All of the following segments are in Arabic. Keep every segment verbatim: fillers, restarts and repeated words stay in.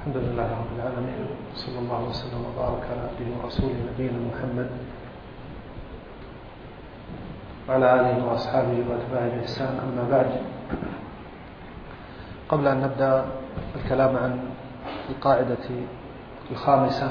الحمد لله رب العالمين، صلى الله وسلم وبارك على عبده ورسوله نبينا محمد وعلى آله وأصحابه وأتباعه بإحسان. أما بعد، قبل أن نبدأ الكلام عن القاعدة الخامسة،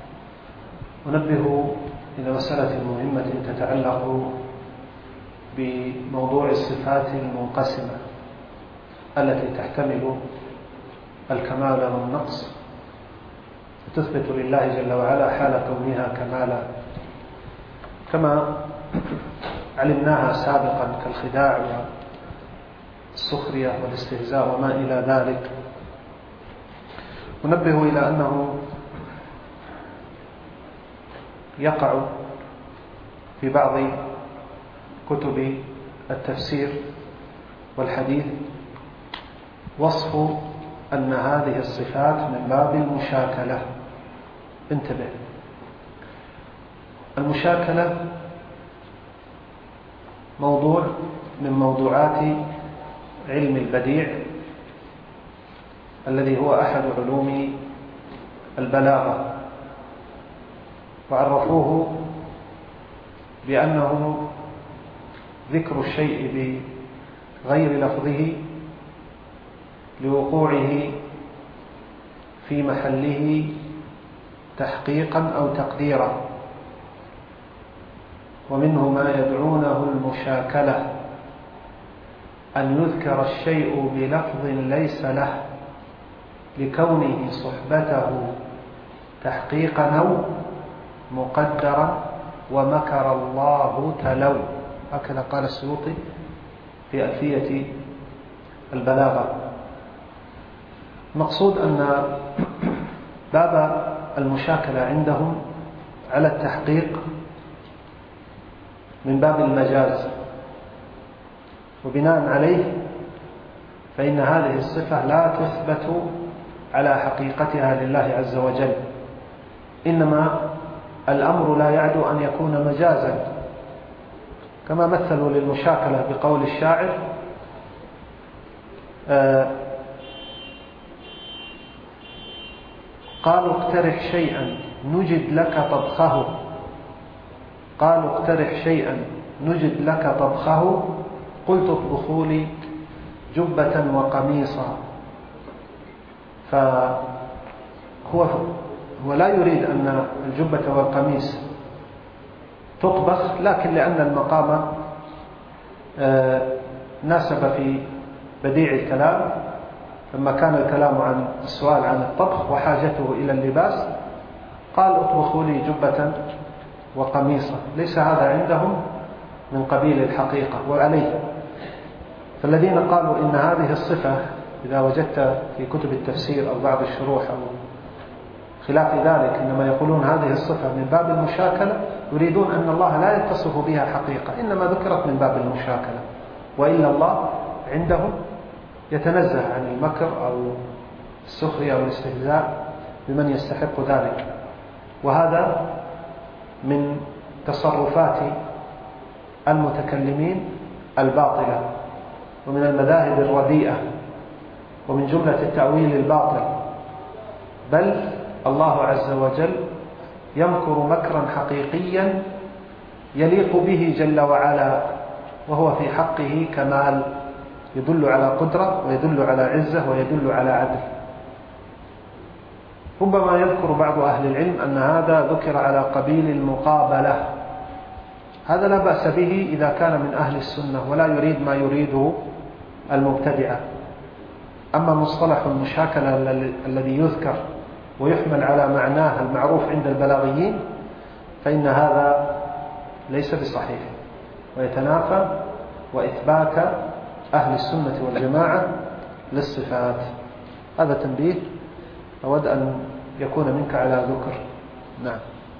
أنبه إلى مسألة مهمة تتعلق بموضوع الصفات المنقسمة التي تحتمل الكمال والنقص، وتثبت لله جل وعلا حال كونها كمالا، كما علمناها سابقا كالخداع والسخرية والاستهزاء وما إلى ذلك. ننبه إلى أنه يقع في بعض كتب التفسير والحديث وصف أن هذه الصفات من باب المشاكلة. انتبه، المشاكلة موضوع من موضوعات علم البديع الذي هو أحد علوم البلاغة، وعرفوه بأنه ذكر الشيء بغير لفظه لوقوعه في محله تحقيقا أو تقديرا، ومنه ما يدعونه المشاكلة، أن يذكر الشيء بلفظ ليس له لكونه صحبته تحقيقا أو مقدرا، ومكر الله تلو، هكذا قال السيوطي في ألفية البلاغة. المقصود أن باب المشاكلة عندهم على التحقيق من باب المجاز، وبناء عليه فإن هذه الصفة لا تثبت على حقيقتها لله عز وجل، إنما الأمر لا يعدو أن يكون مجازا، كما مثلوا للمشاكلة بقول الشاعر: آه قالوا اقترح شيئا نجد لك طبخه، قالوا اقترح شيئا نجد لك طبخه، قلت اطبخوا لي جبة وقميصا. فهو هو لا يريد أن الجبة والقميص تطبخ، لكن لأن المقام ناسب في بديع الكلام، لما كان الكلام عن السؤال عن الطبخ وحاجته إلى اللباس، قال اطبخوا لي جبة وقميصا. ليس هذا عندهم من قبيل الحقيقة. وعليه فالذين قالوا إن هذه الصفة، إذا وجدت في كتب التفسير أو بعض الشروح أو خلاف ذلك، إنما يقولون هذه الصفة من باب المشاكلة، يريدون أن الله لا يتصف بها حقيقة، إنما ذكرت من باب المشاكلة، وإلا الله عندهم يتنزه عن المكر أو السخرية أو الاستهزاء بمن يستحق ذلك. وهذا من تصرفات المتكلمين الباطلة، ومن المذاهب الرديئة، ومن جملة التأويل الباطل. بل الله عز وجل يمكر مكرا حقيقيا يليق به جل وعلا، وهو في حقه كمال، يدل على قدرة ويدل على عزة ويدل على عدل. ربما يذكر بعض أهل العلم أن هذا ذكر على قبيل المقابلة، هذا لا بأس به إذا كان من أهل السنة ولا يريد ما يريده المبتدعة. أما مصطلح المشاكلة الذي يذكر ويحمل على معناه المعروف عند البلاغيين، فإن هذا ليس بصحيح، ويتنافى وإثبات أهل السنة والجماعة للصفات. هذا تنبيه أود أن يكون منك على ذكر. نعم.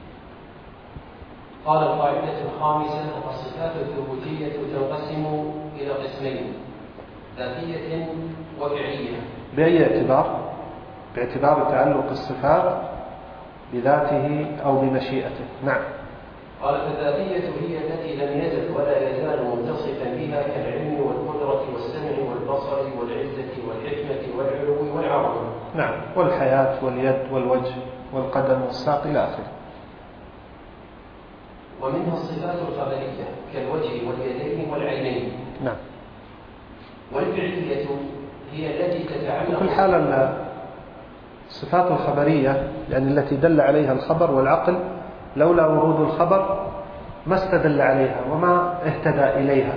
قال: القاعدة الخامسة: الصفات الثبوتية تنقسم إلى قسمين: ذاتية وفعلية. بأي اعتبار؟ باعتبار تعلق الصفات بذاته أو بمشيئته. نعم. قال: فالذاتية هي التي لم يزل ولا يزال متصفا بها كالعلم والقدرة والسمع والبصر والعزة والحكمة والعلو والعظمة. نعم، والحياة واليد والوجه والقدم والساق إلى آخره. ومنها الصفات الخبرية كالوجه واليدين والعينين. نعم. والفعلية هي التي تتعلق في الحالة الصفات الخبرية يعني التي دل عليها الخبر والعقل لولا ورود الخبر ما استدل عليها وما اهتدى إليها،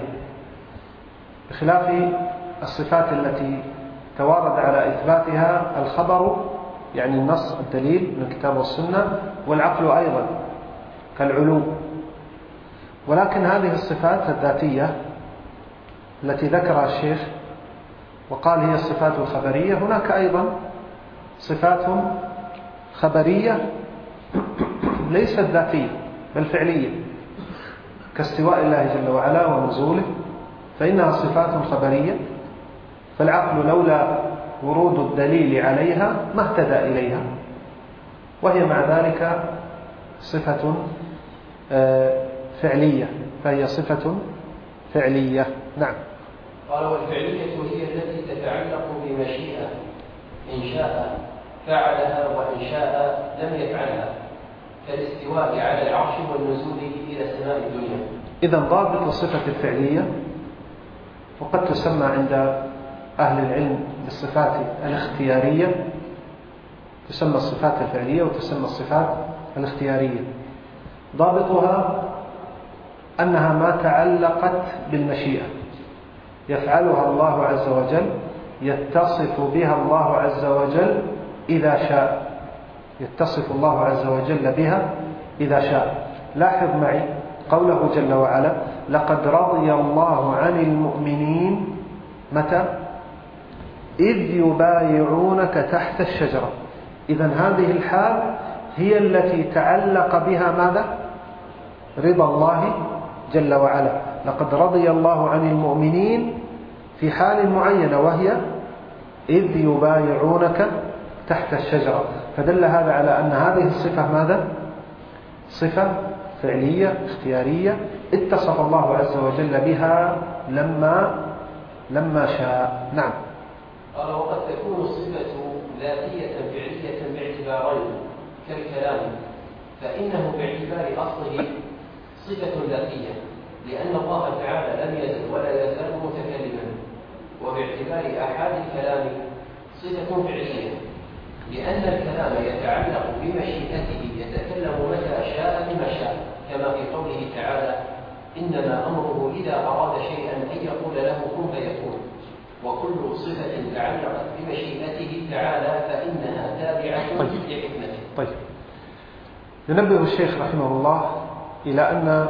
بخلاف الصفات التي توارد على إثباتها الخبر يعني النص الدليل من الكتاب والسنة، والعقل أيضا كالعلو. ولكن هذه الصفات الذاتية التي ذكرها الشيخ وقال هي الصفات الخبرية، هناك أيضا صفات خبرية ليست ذاتية بل فعلية كاستواء الله جل وعلا ونزوله، فإنها صفات خبرية، فالعقل لولا ورود الدليل عليها ما اهتدى إليها، وهي مع ذلك صفة فعلية، فهي صفة فعلية. نعم. قال والفعلية هي التي تتعلق بمشيئة، إن شاء فعلها وإن شاء لم يفعلها، كالاستواء على العرش والنزول إلى سماء الدنيا. إذن ضابط الصفة الفعلية، وقد تسمى عند أهل العلم بالصفات الاختيارية، تسمى الصفات الفعلية وتسمى الصفات الاختيارية. ضابطها أنها ما تعلقت بالمشيئة، يفعلها الله عز وجل، يتصف بها الله عز وجل إذا شاء، يتصف الله عز وجل بها إذا شاء. لاحظ معي قوله جل وعلا: لقد رضي الله عن المؤمنين متى؟ إذ يبايعونك تحت الشجرة. إذن هذه الحال هي التي تعلق بها ماذا؟ رضا الله جل وعلا. لقد رضي الله عن المؤمنين في حال معينة، وهي إذ يبايعونك تحت الشجرة، فدل هذا على أن هذه الصفة ماذا؟ صفة فعلية اختيارية اتصف الله عز وجل بها لما لما شاء. نعم. قال وقد تكون الصفة ذاتية فعلية باعتبارين كالكلام، فإنه باعتبار أصله صفة ذاتية لأن الله تعالى لم يزل ولا يزال متكلما، وباعتبار آحاد الكلام صفة فعلية لأن الكلام يتعلق بمشيئته، يتكلم متى شاء بما شاء، كما في قوله تعالى: إنما أمره إذا أراد شيئا أن يقول له كن فيكون. وكل صفة تعلقت بمشيئته تعالى فإنها تابعة طيب. لحكمته. طيب. ينبه الشيخ رحمه الله إلى أن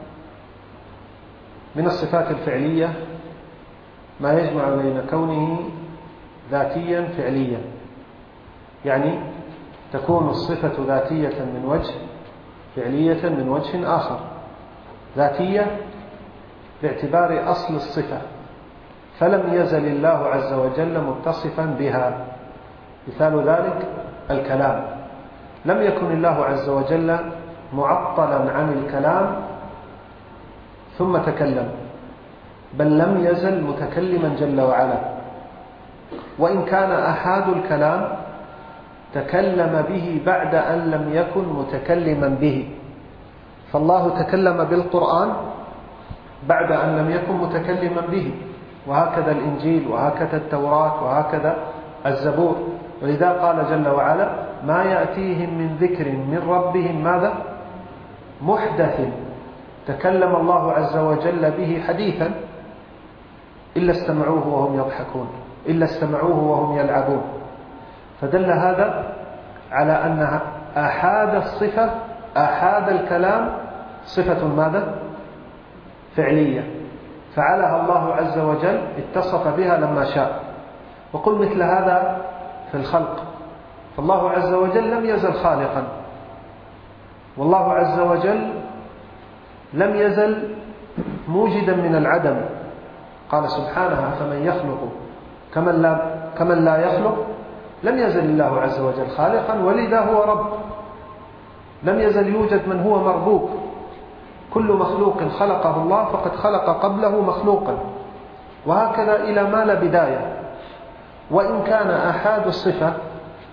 من الصفات الفعلية ما يجمع بين كونه ذاتيا فعليا، يعني تكون الصفة ذاتية من وجه، فعلية من وجه آخر. ذاتية باعتبار أصل الصفة، فلم يزل الله عز وجل متصفا بها. مثال ذلك الكلام، لم يكن الله عز وجل معطلا عن الكلام ثم تكلم، بل لم يزل متكلما جل وعلا، وإن كان أحد الكلام تكلم به بعد أن لم يكن متكلما به. فالله تكلم بالقرآن بعد أن لم يكن متكلما به، وهكذا الإنجيل وهكذا التوراة وهكذا الزبور. ولذا قال جل وعلا: ما يأتيهم من ذكر من ربهم ماذا؟ محدث تكلم الله عز وجل به حديثا إلا استمعوه وهم يضحكون، إلا استمعوه وهم يلعبون. فدل هذا على أن آحاد الصفة، آحاد الكلام صفة ماذا؟ فعلية، فعلها الله عز وجل، اتصف بها لما شاء. وقل مثل هذا في الخلق، فالله عز وجل لم يزل خالقا، والله عز وجل لم يزل موجدا من العدم. قال سبحانه: فمن يخلق كمن لا, كمن لا يخلق. لم يزل الله عز وجل خالقا، ولذا هو رب. لم يزل يوجد من هو مربوب. كل مخلوق خلقه الله فقد خلق قبله مخلوقا، وهكذا إلى ما لا بداية. وإن كان آحاد الصفة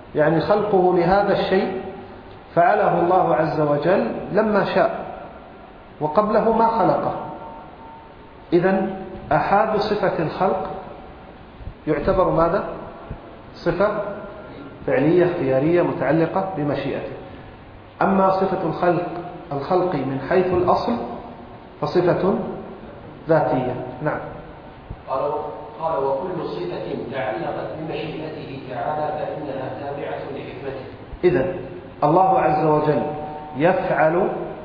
يعني خلقه لهذا الشيء فعله الله عز وجل لما شاء، وقبله ما خلقه. إذن أحاد صفة الخلق يعتبر ماذا؟ صفة فعلية اختيارية متعلقة بمشيئته. أما صفة الخلق الخلق من حيث الأصل فصفة ذاتية. نعم. قال قال وكل صفة تعلقت بمشيئته تعالى فإنها تابعة لحكمته. إذن الله عز وجل يفعل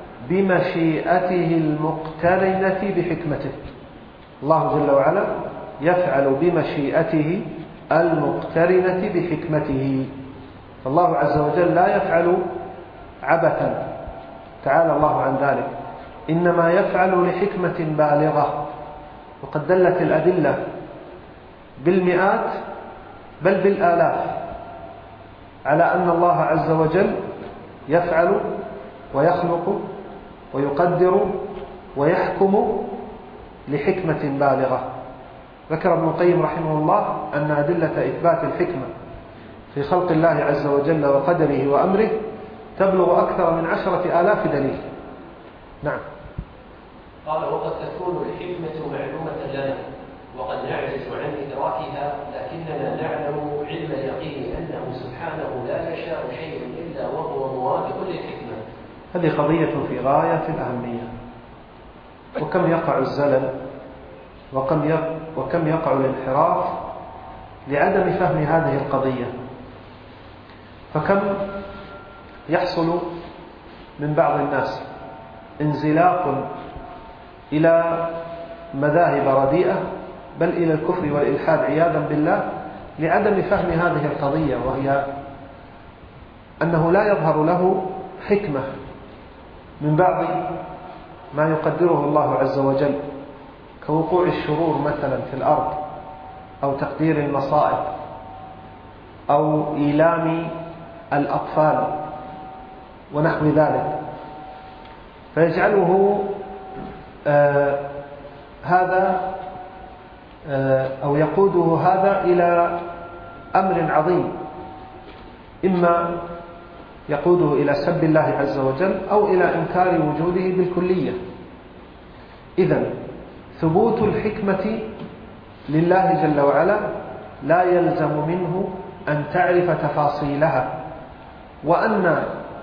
بمشيئته المقترنة بحكمته. الله جل وعلا يفعل بمشيئته المقترنة بحكمته. فالله عز وجل لا يفعل عبثا تعالى الله عن ذلك، إنما يفعل لحكمة بالغة. وقد دلت الأدلة بالمئات بل بالآلاف على أن الله عز وجل يفعل ويخلق ويقدر ويحكم لحكمة بالغة. ذكر ابن القيم رحمه الله أن أدلة إثبات الحكمة في خلق الله عز وجل وقدره وأمره تبلغ أكثر من عشرة آلاف دليل. نعم. قال وقد تكون الحكمة معلومة لنا وقد نعجز عن إدراكها، لكننا نعلم علم اليقين أنه سبحانه لا يشاء شيء إلا وهو موافق للحكمة. هذه قضية في غاية الأهمية. وكم يقع الزلل وكم وكم يقع الانحراف لعدم فهم هذه القضية. فكم يحصل من بعض الناس انزلاق إلى مذاهب رديئة بل إلى الكفر والإلحاد عياذا بالله لعدم فهم هذه القضية، وهي أنه لا يظهر له حكمة من بعض ما يقدره الله عز وجل كوقوع الشرور مثلا في الأرض أو تقدير المصائب أو إيلام الأطفال ونحو ذلك، فيجعله آه هذا آه أو يقوده هذا إلى أمر عظيم، إما يقوده إلى سب الله عز وجل أو إلى إنكار وجوده بالكلية. إذن ثبوت الحكمة لله جل وعلا لا يلزم منه أن تعرف تفاصيلها، وأن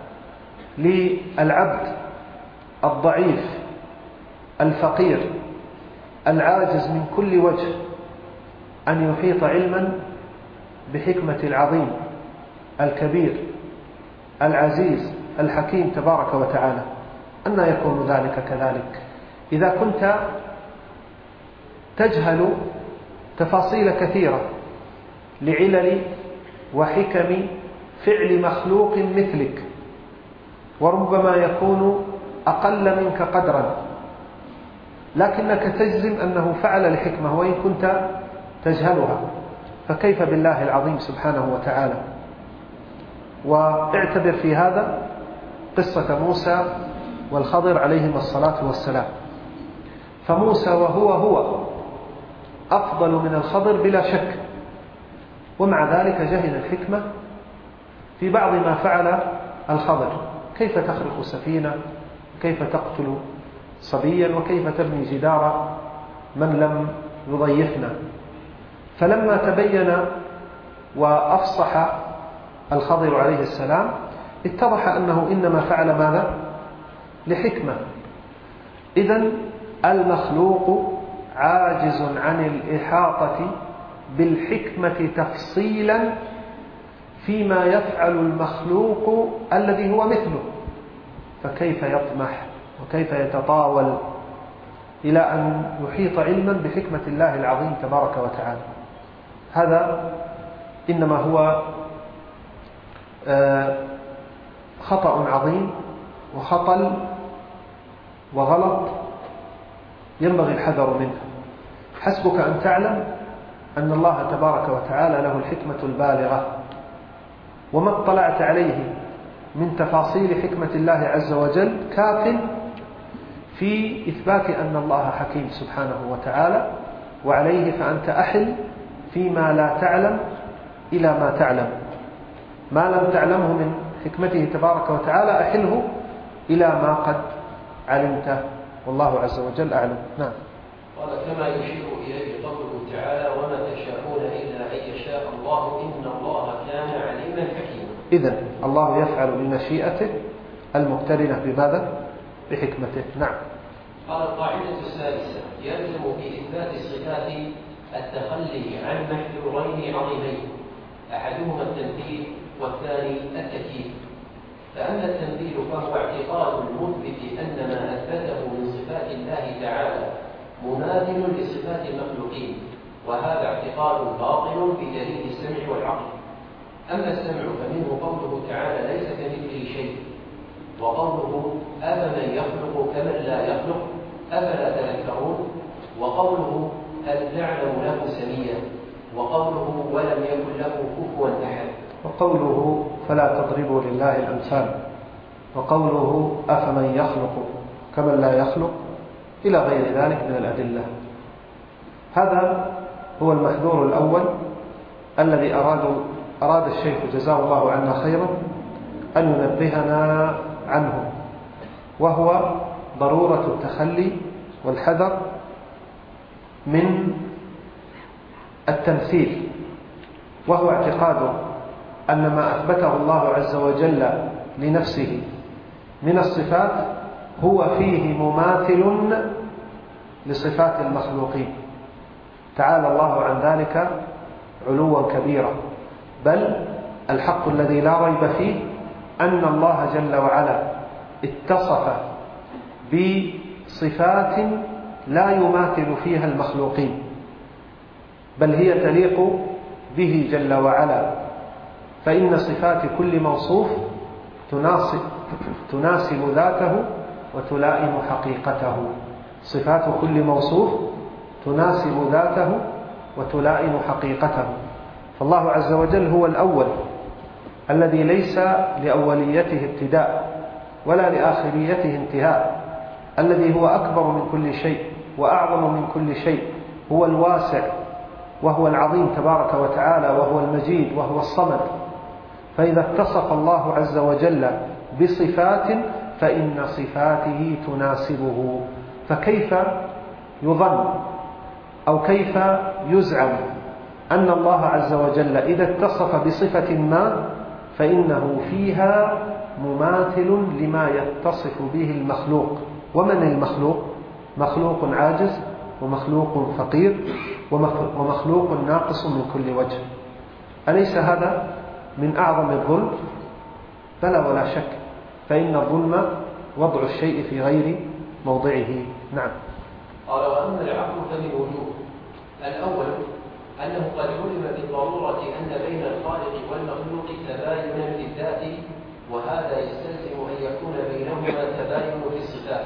للعبد الضعيف الفقير العاجز من كل وجه أن يحيط علما بحكمة العظيم الكبير العزيز الحكيم تبارك وتعالى. أن يكون ذلك كذلك إذا كنت تجهل تفاصيل كثيرة لعلل وحكم فعل مخلوق مثلك، وربما يكون أقل منك قدرا، لكنك تجزم أنه فعل لحكمة وإن كنت تجهلها، فكيف بالله العظيم سبحانه وتعالى. واعتبر في هذا قصة موسى والخضر عليهما الصلاة والسلام. فموسى وهو هو أفضل من الخضر بلا شك، ومع ذلك جهل الحكمة في بعض ما فعل الخضر، كيف تخرق سفينة، كيف تقتل صبيا، وكيف تبني جدار من لم يضيفنا. فلما تبين وأفصح الخضر عليه السلام اتضح أنه إنما فعل ماذا؟ لحكمة. إذن المخلوق عاجز عن الإحاطة بالحكمة تفصيلا فيما يفعل المخلوق الذي هو مثله، فكيف يطمح وكيف يتطاول إلى أن يحيط علما بحكمة الله العظيم تبارك وتعالى. هذا إنما هو خطأ عظيم وخطل وغلط ينبغي الحذر منه. حسبك أن تعلم أن الله تبارك وتعالى له الحكمة البالغة، وما اطلعت عليه من تفاصيل حكمة الله عز وجل كاف في إثبات أن الله حكيم سبحانه وتعالى، وعليه فأنت أحل فيما لا تعلم إلى ما تعلم. ما لم تعلمه من حكمته تبارك وتعالى أحله إلى ما قد علمته، والله عز وجل أعلم. نعم. قال كما يشير إليه قوله تعالى وما تشاءون إلا أن يشاء الله إن الله كان عليما حكيما. إذن الله يفعل بمشيئته المقترنة بماذا؟ بحكمته. نعم. قال القاعدة السادسة يلزم في إثبات الصفات التخلي عن محذورين عظيمين، أحدهما التنفيذ والثاني التكييف. فأما التنفيذ فهو اعتقاد المثبت أن ما أثبته من صفات الله تعالى مماثل لصفات المخلوقين، وهذا اعتقاد باطل بدليل السمع والعقل. أما السمع فمنه قوله تعالى ليس كمثله شيء، وقوله أفمن يخلق كمن لا يخلق أفلا تذكرون، وقوله هل نعلم له سميا، وقوله ولم يكن له كفوا أحد، وقوله فلا تضربوا لله الأمثال، وقوله أفمن يخلق كمن لا يخلق، إلى غير ذلك من الأدلة. هذا هو المحذور الأول الذي أراد أراد الشيخ جزاه الله عنا خيرا أن ينبهنا عنه، وهو ضرورة التخلي والحذر من التمثيل، وهو اعتقاد أن ما أثبته الله عز وجل لنفسه من الصفات هو فيه مماثل لصفات المخلوقين، تعالى الله عن ذلك علوا كبيرا. بل الحق الذي لا ريب فيه أن الله جل وعلا اتصف بصفات لا يماثل فيها المخلوقين، بل هي تليق به جل وعلا، فإن صفات كل موصوف تناسب, تناسب ذاته وتلائم حقيقته. صفات كل موصوف تناسب ذاته وتلائم حقيقته. فالله عز وجل هو الأول الذي ليس لأوليته ابتداء ولا لآخريته انتهاء، الذي هو أكبر من كل شيء وأعظم من كل شيء، هو الواسع وهو العظيم تبارك وتعالى، وهو المجيد وهو الصمد. فإذا اتصف الله عز وجل بصفات فإن صفاته تناسبه، فكيف يظن أو كيف يزعم أن الله عز وجل إذا اتصف بصفة ما فإنه فيها مماثل لما يتصف به المخلوق؟ ومن المخلوق؟ مخلوق عاجز، ومخلوق فقير، ومخلوق ناقص من كل وجه. أليس هذا من أعظم الظلم؟ بلى ولا شك، فإن الظلم وضع الشيء في غير موضعه. نعم. قال وأما العقل فمن وجوه. الأول أنه قد علم بالضرورة أن بين الخالق والمخلوق تباينا في الذات، وهذا يستلزم أن يكون بينهما تباين في الصفات،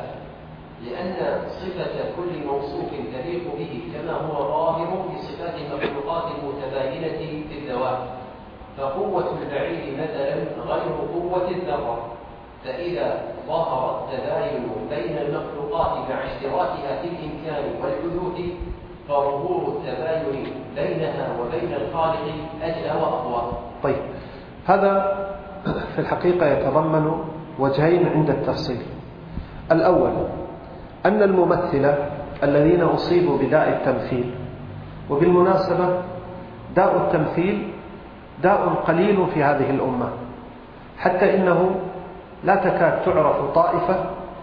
لأن صفة كل موصوف تليق به كما هو ظاهر في صفات المخلوقات المتباينة في الذوات. فقوة البعير مثلا غير قوة الذرة، فإذا ظهر التباين بين المخلوقات مع اشتراكها في الإمكان والحدوث فظهور التباين بينها وبين الخالق أجلى وأقوى. طيب، هذا في الحقيقة يتضمن وجهين عند التفصيل. الأول أن الممثلة الذين أصيبوا بداء التمثيل، وبالمناسبة داء التمثيل داء قليل في هذه الأمة، حتى إنه لا تكاد تعرف طائفة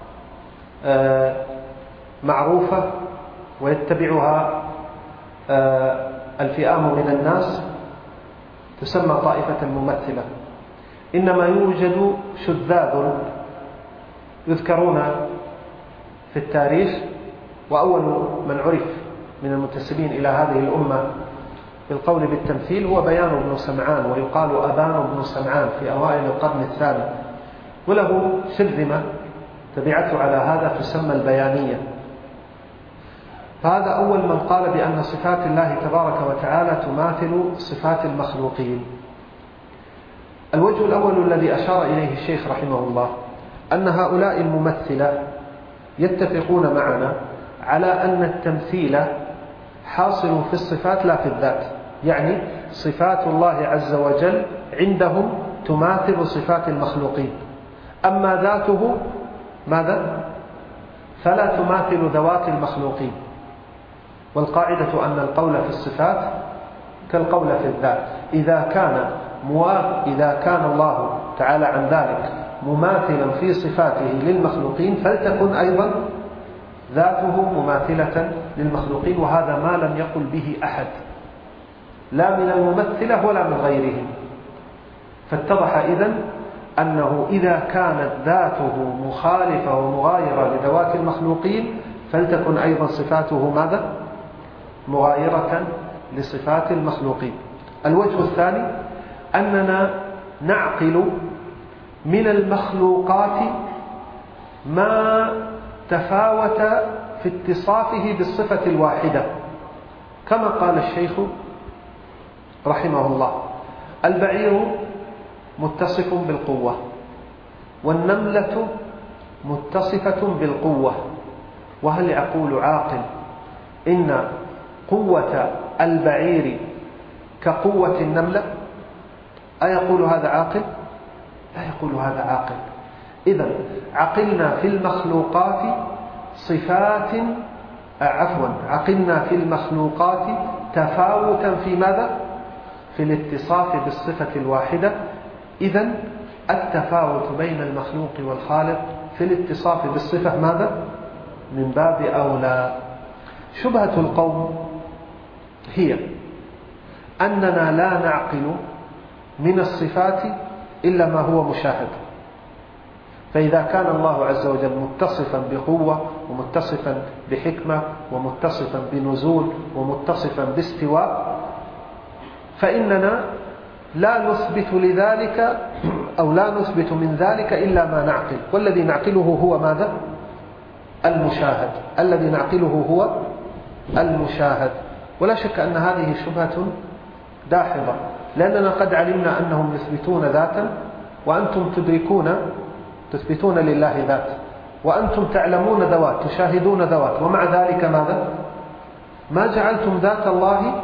معروفة ويتبعها الفئام من الناس تسمى طائفة ممثلة، إنما يوجد شذاذ يذكرون في التاريخ. وأول من عرف من المنتسبين إلى هذه الأمة بالقول بالتمثيل هو بيان بن سمعان، ويقال أبان بن سمعان في أوائل القرن الثاني، وله شذمة تبعته على هذا تسمى البيانية. فهذا أول من قال بأن صفات الله تبارك وتعالى تماثل صفات المخلوقين. الوجه الأول الذي أشار إليه الشيخ رحمه الله أن هؤلاء الممثلة يتفقون معنا على أن التمثيل حاصل في الصفات لا في الذات، يعني صفات الله عز وجل عندهم تماثل صفات المخلوقين، أما ذاته ماذا؟ فلا تماثل ذوات المخلوقين. والقاعدة أن القول في الصفات كالقول في الذات، إذا كان موا... إذا كان الله تعالى عن ذلك مماثلا في صفاته للمخلوقين فلتكن أيضا ذاته مماثلة للمخلوقين، وهذا ما لم يقل به أحد لا من الممثلة ولا من غيرهم. فاتضح إذن أنه إذا كانت ذاته مخالفة ومغايرة لذوات المخلوقين فلتكن أيضا صفاته ماذا؟ مغايرة لصفات المخلوقين. الوجه الثاني أننا نعقل من المخلوقات ما تفاوت في اتصافه بالصفة الواحدة، كما قال الشيخ رحمه الله: البعير متصف بالقوة، والنملة متصفة بالقوة، وهل يقول عاقل إن قوة البعير كقوة النملة؟ أيقول هذا عاقل؟ لا يقول هذا عاقل. إذن عقلنا في المخلوقات صفات عفوا عقلنا في المخلوقات تفاوتا في ماذا؟ في الاتصاف بالصفة الواحدة. إذن التفاوت بين المخلوق والخالق في الاتصاف بالصفة ماذا؟ من باب أولى. شبهة القوم هي أننا لا نعقل من الصفات إلا ما هو مشاهد، فإذا كان الله عز وجل متصفا بقوة ومتصفا بحكمة ومتصفا بنزول ومتصفا باستواء فإننا لا نثبت لذلك أو لا نثبت من ذلك إلا ما نعقل، والذي نعقله هو ماذا؟ المشاهد. الذي نعقله هو المشاهد. ولا شك أن هذه شبهة داحضة، لأننا قد علمنا أنهم يثبتون ذاتا وأنتم تدركون تثبتون لله ذات، وأنتم تعلمون ذوات تشاهدون ذوات، ومع ذلك ماذا؟ ما جعلتم ذات الله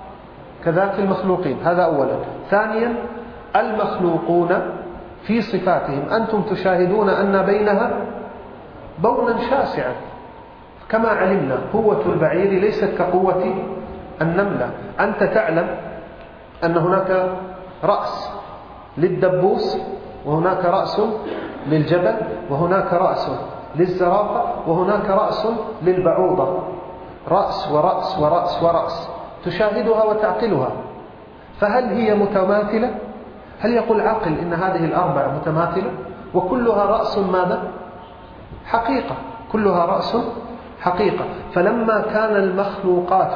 كذات المخلوقين. هذا أولا. ثانيا المخلوقون في صفاتهم أنتم تشاهدون أن بينها بونا شاسعا، كما علمنا قوة البعير ليست كقوة النملة. أنت تعلم أن هناك رأس للدبوس، وهناك رأس للجبل، وهناك رأس للزرافة، وهناك رأس للبعوضة. رأس ورأس ورأس ورأس تشاهدها وتعقلها، فهل هي متماثلة؟ هل يقول عاقل إن هذه الأربعة متماثلة وكلها رأس ماذا؟ حقيقة، كلها رأس حقيقة. فلما كان المخلوقات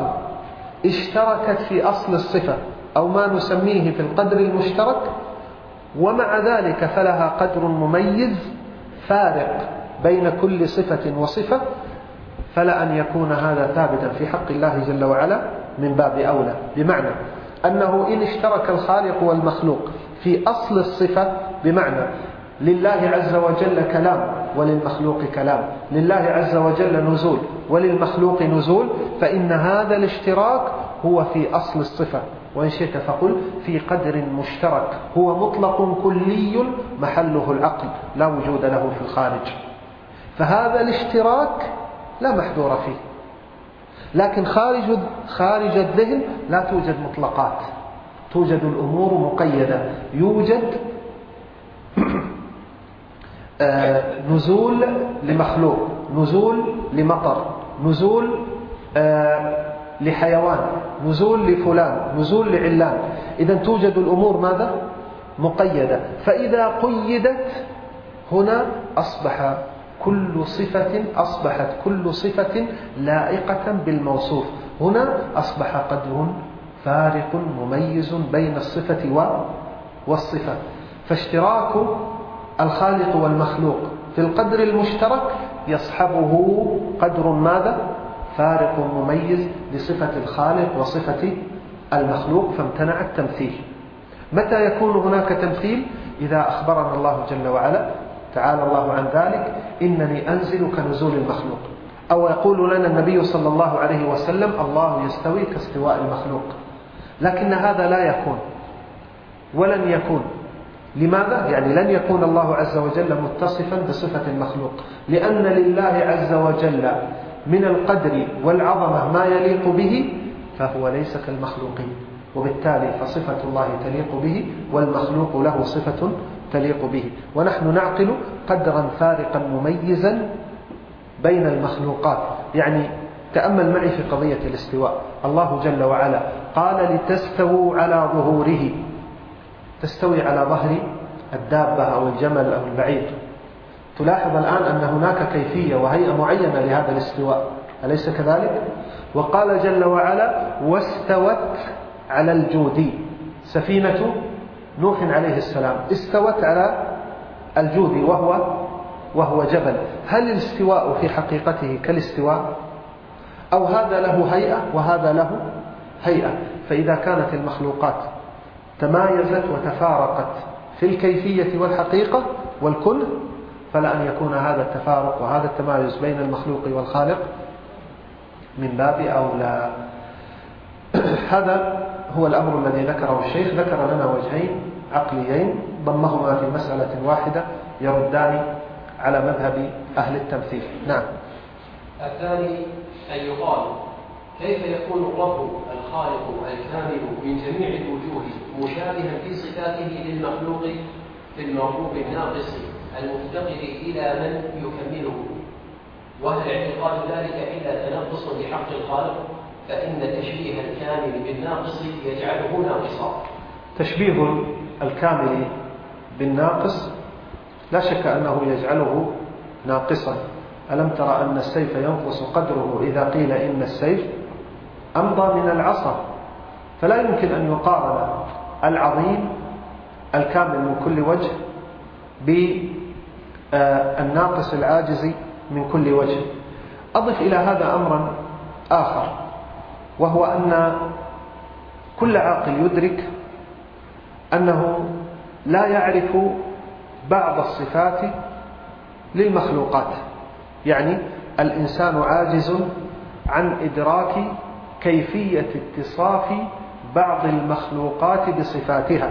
اشتركت في أصل الصفة أو ما نسميه في القدر المشترك، ومع ذلك فلها قدر مميز فارق بين كل صفة وصفة، فلا أن يكون هذا ثابتا في حق الله جل وعلا من باب أولى. بمعنى أنه إن اشترك الخالق والمخلوق في أصل الصفة، بمعنى لله عز وجل كلام وللمخلوق كلام، لله عز وجل نزول وللمخلوق نزول، فإن هذا الاشتراك هو في أصل الصفة، وإن شئت فقل في قدر مشترك هو مطلق كلي محله العقل لا وجود له في الخارج. فهذا الاشتراك لا محذور فيه، لكن خارج خارج الذهن لا توجد مطلقات، توجد الأمور مقيدة. يوجد آه نزول لمخلوق، نزول لمطر، نزول آه لحيوان، نزول لفلان، نزول لعلان. إذن توجد الأمور ماذا؟ مقيدة. فإذا قيدت هنا أصبح كل صفة أصبحت كل صفة لائقة بالموصوف. هنا أصبح قدر فارق مميز بين الصفة والصفة. فاشتراك الخالق والمخلوق في القدر المشترك يصحبه قدر ماذا؟ فارق مميز لصفة الخالق وصفة المخلوق، فامتنع التمثيل. متى يكون هناك تمثيل؟ إذا أخبرنا الله جل وعلا تعالى الله عن ذلك إنني أنزل كنزول المخلوق، أو يقول لنا النبي صلى الله عليه وسلم الله يستوي كاستواء المخلوق. لكن هذا لا يكون ولن يكون لماذا؟ يعني لن يكون الله عز وجل متصفا بصفة المخلوق، لأن لله عز وجل من القدر والعظمة ما يليق به، فهو ليس كالمخلوقين، وبالتالي فصفة الله تليق به والمخلوق له صفة تليق به. ونحن نعقل قدرا فارقا مميزا بين المخلوقات. يعني تأمل معي في قضية الاستواء. الله جل وعلا قال لتستووا على ظهوره، تستوي على ظهر الدابة أو الجمل أو البعير. تلاحظ الآن أن هناك كيفية وهيئة معينة لهذا الاستواء، أليس كذلك؟ وقال جل وعلا واستوت على الجود. سفينة نوح عليه السلام استوت على الجود وهو وهو جبل. هل الاستواء في حقيقته كالاستواء، أو هذا له هيئة وهذا له هيئة؟ فإذا كانت المخلوقات تمايزت وتفارقت في الكيفية والحقيقة والكل، فلا أن يكون هذا التفارق وهذا التمايز بين المخلوق والخالق من باب أولى. هذا هو الأمر الذي ذكره الشيخ. ذكر لنا وجهين عقليين ضمهما في مسألة واحدة يردان على مذهب أهل التمثيل. نعم. الثاني أن يقال كيف يكون الرب الخالق الكامل من جميع الوجوه مشابها في صفاته للمخلوق في المرغوب الناقص المفتقر إلى من يكمله، وهل اعتقاد ذلك إلا تنقص لحق الخالق؟ فإن تشبيه الكامل بالناقص يجعله ناقصا. تشبيه الكامل بالناقص لا شك أنه يجعله ناقصا. ألم ترى أن السيف ينقص قدره إذا قيل إن السيف أمضى من العصا؟ فلا يمكن أن يقارن العظيم الكامل من كل وجه بالناقص العاجز من كل وجه. أضف إلى هذا أمرا آخر، وهو أن كل عاقل يدرك أنه لا يعرف بعض الصفات للمخلوقات. يعني الإنسان عاجز عن إدراك كيفية اتصاف بعض المخلوقات بصفاتها.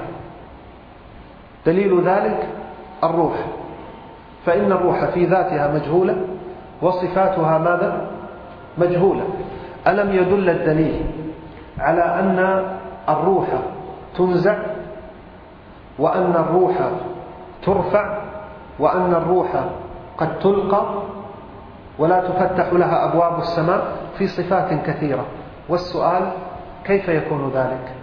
دليل ذلك الروح، فإن الروح في ذاتها مجهولة وصفاتها ماذا؟ مجهولة. ألم يدل الدليل على أن الروح تنزع، وأن الروح ترفع، وأن الروح قد تلقى ولا تفتح لها أبواب السماء في صفات كثيرة؟ والسؤال كيف يكون ذلك؟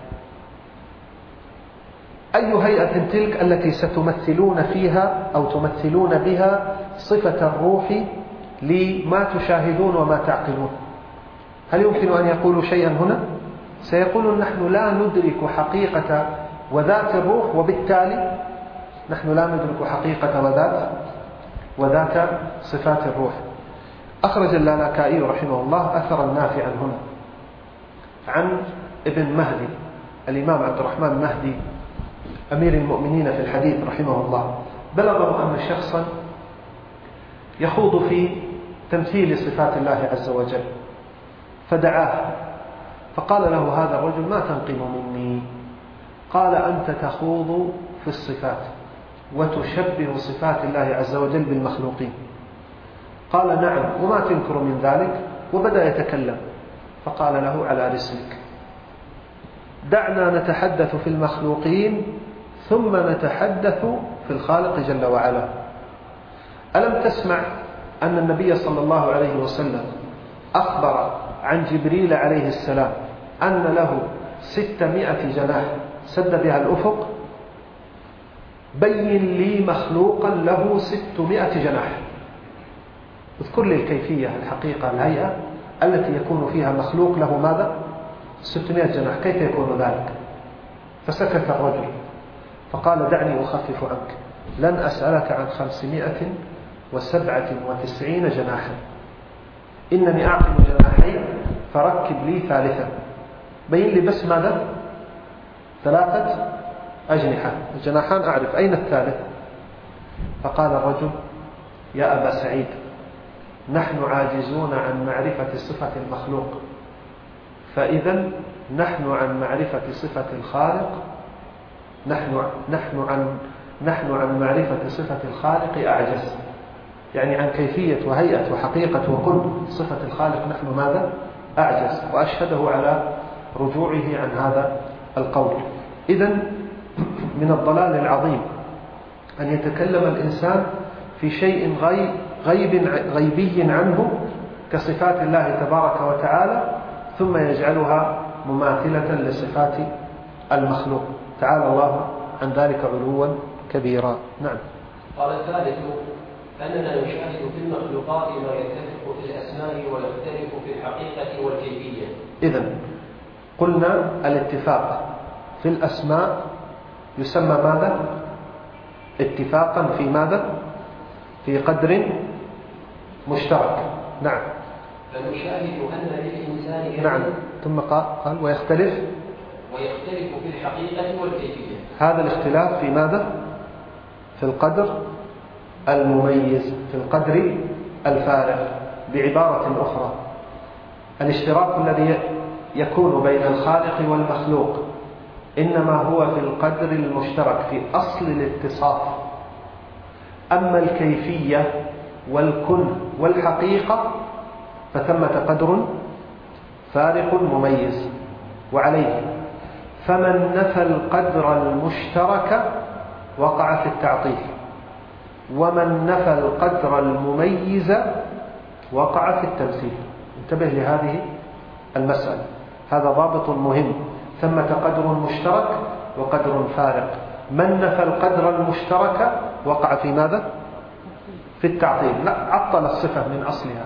أي هيئة تلك التي ستمثلون فيها أو تمثلون بها صفة الروح لما تشاهدون وما تعقلون؟ هل يمكن أن يقولوا شيئا هنا؟ سيقولون نحن لا ندرك حقيقة وذات الروح، وبالتالي نحن لا ندرك حقيقة وذات وذات صفات الروح. أخرج اللالكائي رحمه الله أثرا نافعا هنا عن ابن مهدي، الإمام عبد الرحمن مهدي أمير المؤمنين في الحديث رحمه الله. بلغه أن شخصا يخوض في تمثيل صفات الله عز وجل، فدعاه فقال له هذا الرجل ما تنقم مني؟ قال أنت تخوض في الصفات وتشبه صفات الله عز وجل بالمخلوقين. قال نعم، وما تنكر من ذلك؟ وبدأ يتكلم. فقال له على رسلك، دعنا نتحدث في المخلوقين ثم نتحدث في الخالق جل وعلا. ألم تسمع أن النبي صلى الله عليه وسلم أخبر عن جبريل عليه السلام أن له ستمائة جناح سد بها الأفق؟ بين لي مخلوقا له ستمائة جناح، اذكر لي الكيفية الحقيقة الهيئة التي يكون فيها مخلوق له ماذا؟ ستمائة جناح، كيف يكون ذلك؟ فسكت الرجل فقال دعني أخفف عنك، لن أسألك عن خمسمائة وسبعة وتسعين جناحا، إنني أعقل جناحين فركب لي ثالثا. بين لي بس ماذا؟ ثلاثة أجنحة، الجناحان أعرف، أين الثالث؟ فقال الرجل يا أبا سعيد، نحن عاجزون عن معرفة صفة المخلوق، فإذا نحن عن معرفة صفة الخالق، نحن, نحن عن نحن عن معرفة صفة الخالق أعجز، يعني عن كيفية وهيئة وحقيقة وكل صفة الخالق نحن ماذا؟ أعجز. وأشهده على رجوعه عن هذا القول. إذن من الضلال العظيم أن يتكلم الإنسان في شيء غيب غيب غيبي عنه كصفات الله تبارك وتعالى ثم يجعلها مماثلة لصفات المخلوق، تعالى الله عن ذلك علوا كبيرا. نعم. قال الثالث أننا نشاهد في المخلوقات ما يتفق في الأسماء ويختلف في الحقيقة والكيفية. إذن قلنا الاتفاق في الأسماء يسمى ماذا؟ اتفاقا في ماذا؟ في قدر مشترك. نعم. فنشاهد أن للإنسان نعم. ثم قال ويختلف ويختلف في الحقيقة والكيفية. هذا الاختلاف في ماذا؟ في القدر المميز، في القدر الفارق. بعبارة أخرى، الاشتراك الذي يكون بين الخالق والمخلوق إنما هو في القدر المشترك في أصل الاتصاف. أما الكيفية والكن والحقيقة فثمة قدر فارق مميز. وعليه فمن نفى القدر المشترك وقع في التعطيل، ومن نفى القدر المميز وقع في التمثيل. انتبه لهذه المسألة، هذا ضابط مهم. ثمة قدر مشترك وقدر فارق. من نفى القدر المشترك وقع في ماذا؟ في التعطيل، لا عطل الصفة من أصلها.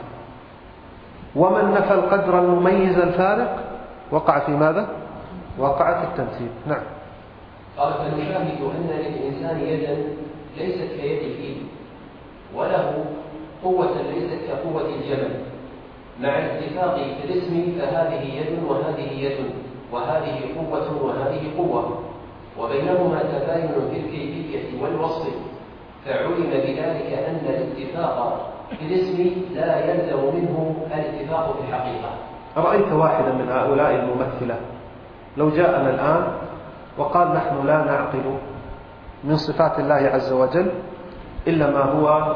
ومن نفى القدر المميز الفارق وقع في ماذا؟ وقع في التمثيل. نعم. قال فنشاهد أن للإنسان يدا ليست كيد الفيل، وله قوة ليست كقوة الجمل، مع الاتفاق في الاسم فهذه يد وهذه يد، وهذه قوة وهذه قوة، وبينهما تباين في الكيفية والوصف، فعلم بذلك أن الاتفاق في الاسم لا يلزم منه الاتفاق في الحقيقة. رأيت واحدا من هؤلاء الممثلة لو جاءنا الآن وقال نحن لا نعقل من صفات الله عز وجل إلا ما هو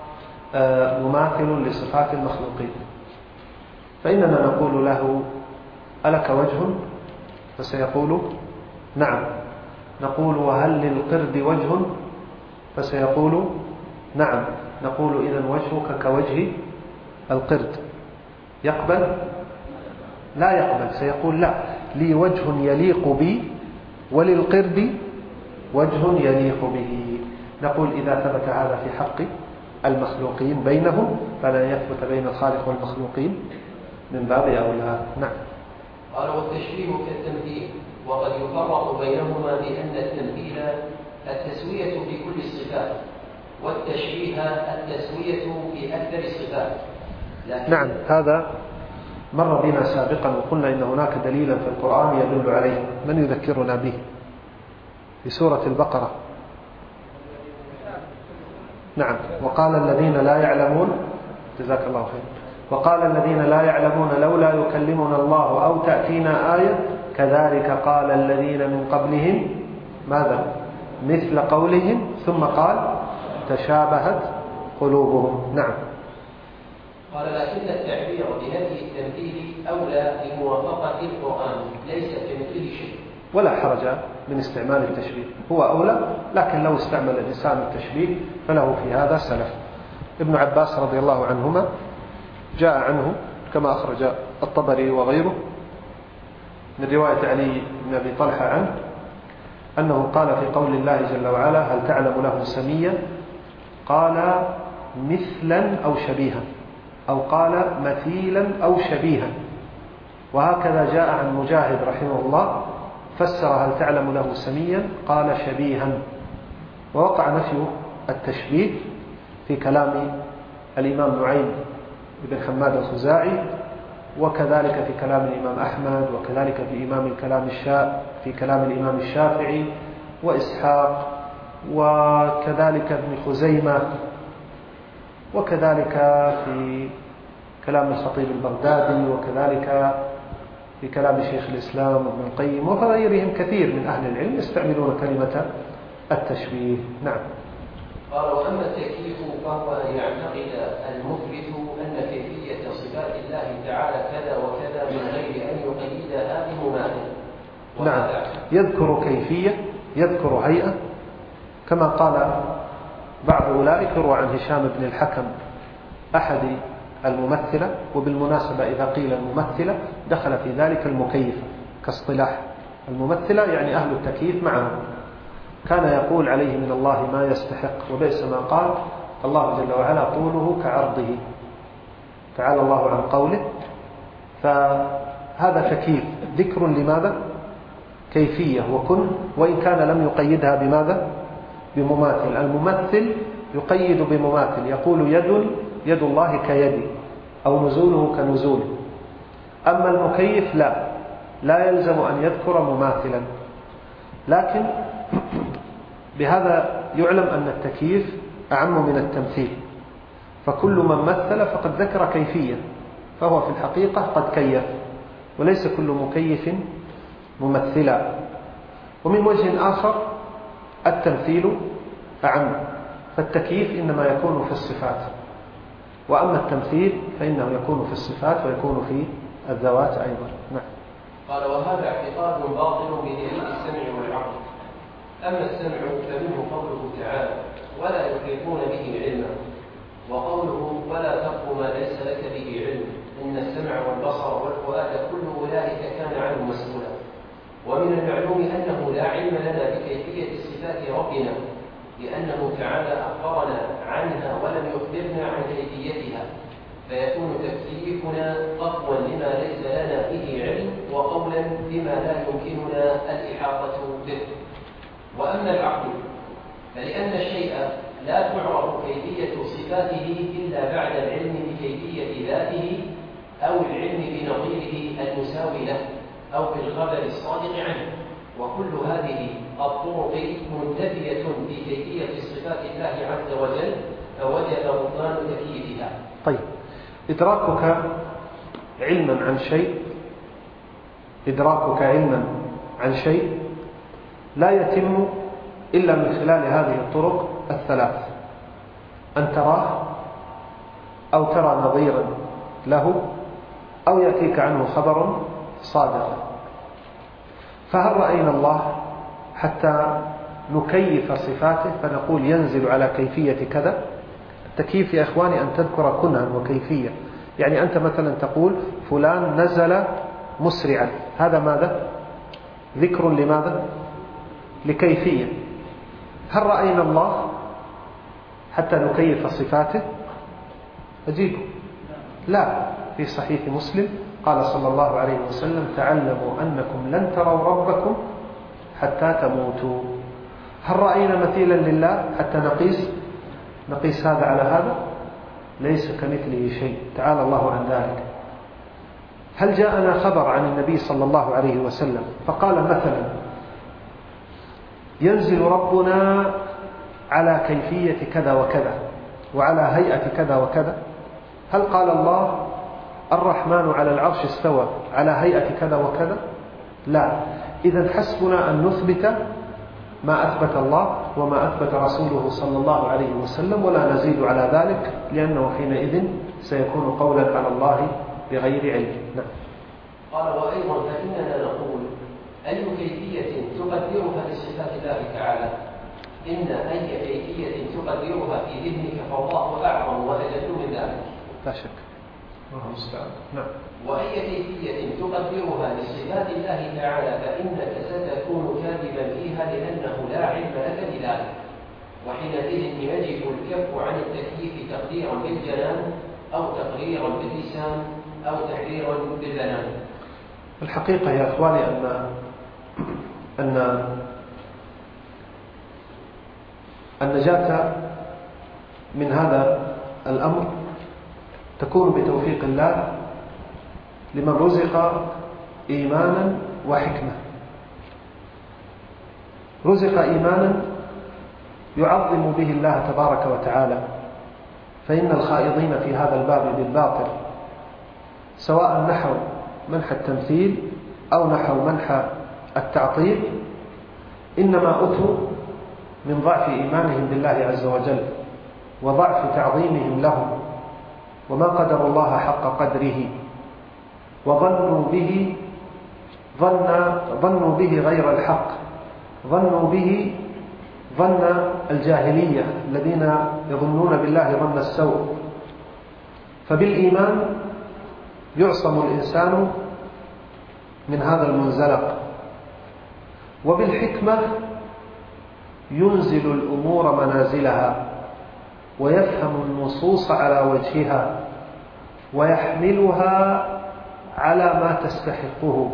مماثل لصفات المخلوقين، فإننا نقول له ألك وجه؟ فسيقول نعم. نقول وهل للقرد وجه؟ فسيقول نعم. نقول إذن وجهك كوجه القرد، يقبل؟ لا يقبل، سيقول لا، لي وجه يليق بي وللقرد وجه يليق به. نقول إذا ثبت هذا في حق المخلوقين بينهم فلا يثبت بين الخالق والمخلوقين من باب أولى. نعم. قال والتشبيه كالتمثيل، وقد يفرق بينهما بأن التمثيل التسوية في كل الصفات، والتشبيه التسوية في أكثر الصفات. نعم، هذا مر بنا سابقا وقلنا إن هناك دليلا في القرآن يدل عليه. من يذكرنا به؟ في سورة البقرة. نعم. وقال الذين لا يعلمون، جزاك الله خير، وقال الذين لا يعلمون لولا يكلمنا الله أو تأتينا آية كذلك قال الذين من قبلهم ماذا؟ مثل قولهم، ثم قال تشابهت قلوبهم. نعم. قال لكن التعبير بنفي التمثيل أولى بموافقة القرآن، ليس كمثله شيء. ولا حرج من استعمال التشبيه، هو أولى، لكن لو استعمل الإنسان التشبيه فله في هذا سلف. ابن عباس رضي الله عنهما جاء عنه كما أخرج الطبري وغيره من رواية علي بن أبي طلحة عنه أنه قال في قول الله جل وعلا هل تعلم له سميا؟ قال مثلا أو شبيها، أو قال مثيلا أو شبيها. وهكذا جاء عن مجاهد رحمه الله فسر هل تعلم له سميا قال شبيها. ووقع نفي التشبيه في كلام الإمام نعيم بن حماد الخزاعي، وكذلك في كلام الإمام أحمد، وكذلك في إمام الكلام الشاء في كلام الإمام الشافعي وإسحاق، وكذلك ابن خزيمة، وكذلك في كلام الخطيب البغدادي، وكذلك في كلام شيخ الإسلام ابن القيم وغيرهم كثير من أهل العلم يستعملون كلمة التشبيه. نعم. قال: وأما التكييف فهو أن يعتقد المثبت أن كيفية صفات الله تعالى كذا وكذا من غير أن يقيدها بمماثل. نعم، يذكر كيفية، يذكر هيئة، كما قال بعض أولئك يروى عن هشام بن الحكم أحد الممثلة، وبالمناسبة إذا قيل الممثلة دخل في ذلك المكيفة كاصطلاح. الممثلة يعني أهل التكييف معهم. كان يقول عليه من الله ما يستحق، وبئس ما قال الله جل وعلا طوله كعرضه، تعالى الله عن قوله. فهذا تكييف، ذكر لماذا؟ كيفية وكن، وإن كان لم يقيدها بماذا؟ بمماثل. الممثل يقيد بمماثل، يقول يد يد الله كيدي، أو نزوله كنزوله. أما المكيف لا لا يلزم أن يذكر مماثلا. لكن بهذا يعلم أن التكييف أعم من التمثيل، فكل من مثل فقد ذكر كيفية، فهو في الحقيقة قد كيف، وليس كل مكيف ممثلا. ومن وجه آخر التمثيل أعم، فالتكييف إنما يكون في الصفات، وأما التمثيل فإنه يكون في الصفات ويكون في الذوات أيضا. نعم. قال: وهذا اعتقاد باطل بدليل السمع والعقل. أما السمع فمنه قوله تعالى: ولا يحيطون به علما، وقوله: ولا تقف ما ليس لك به علم، إن السمع والبصر والفؤاد كل أولئك كان عنه مسؤولا. ومن المعلوم أنه لا علم لنا بكيفية صفات ربنا، لأنه تعالى أخبرنا عنها ولم يخبرنا عن كيفيتها، فيكون تكييفنا قطوا لما ليس لنا به علم، وقولا بما لا يمكننا الإحاطة به. وأما العقل فلأن الشيء لا تعرف كيفية صفاته إلا بعد العلم بكيفية ذاته، أو العلم بنظيره المساوي له، أو بالخبر الصادق عنه. وكل هذه الطرق منتفية في كيفية صفات الله عز وجل، فوجب بطلان تكييفها. طيب، إدراكك علما عن شيء إدراكك علما عن شيء لا يتم إلا من خلال هذه الطرق الثلاث: أن تراه، أو ترى نظيرا له، أو يأتيك عنه خبر صادق. فهل رأينا الله حتى نكيف صفاته فنقول ينزل على كيفية كذا؟ التكييف يا إخواني أن تذكر كنها وكيفية. يعني أنت مثلا تقول فلان نزل مسرعا، هذا ماذا؟ ذكر لماذا؟ لكيفية. هل رأينا الله حتى نكيف صفاته؟ أجيب لا. في صحيح مسلم قال صلى الله عليه وسلم: تعلموا أنكم لن تروا ربكم حتى تموتوا. هل رأينا مثيلا لله حتى نقيس نقيس هذا على هذا؟ ليس كمثله شيء، تعالى الله عن ذلك. هل جاءنا خبر عن النبي صلى الله عليه وسلم فقال مثلا ينزل ربنا على كيفية كذا وكذا وعلى هيئة كذا وكذا؟ هل قال الله الرحمن على العرش استوى على هيئة كذا وكذا؟ لا. إذن حسبنا أن نثبت ما أثبت الله وما أثبت رسوله صلى الله عليه وسلم، ولا نزيد على ذلك، لأنه حينئذ سيكون قولا على الله بغير علم. نعم. قال: وأيضا فإننا نقول أي كيفية تقدرها لصفات الله تعالى، إن أي كيفية تقدرها في ذهنك فالله أعظم وأجل من ذلك. لا شك. نعم. وأي كيفية تقدرها لصفات الله تعالى فإنك ستكون كاذبا فيها، لأنه لا علم لك بذلك، وحينئذ يجب الكف عن التكييف تقديرا بالجنان، أو تقريرا باللسان، أو تحريرا بالبنان. الحقيقة يا أخواني أن أن النجاة من هذا الأمر تكون بتوفيق الله لمن رزق إيمانا وحكمة. رزق إيمانا يعظم به الله تبارك وتعالى، فإن الخائضين في هذا الباب بالباطل سواء نحو منح التمثيل أو نحو منح التعطيل إنما أتوا من ضعف إيمانهم بالله عز وجل وضعف تعظيمهم له، وما قدر الله حق قدره، وظنوا به ظن ظنوا به غير الحق، ظنوا به ظن الجاهلية الذين يظنون بالله ظن السوء. فبالإيمان يعصم الإنسان من هذا المنزلق، وبالحكمة ينزل الأمور منازلها ويفهم النصوص على وجهها ويحملها على ما تستحقه.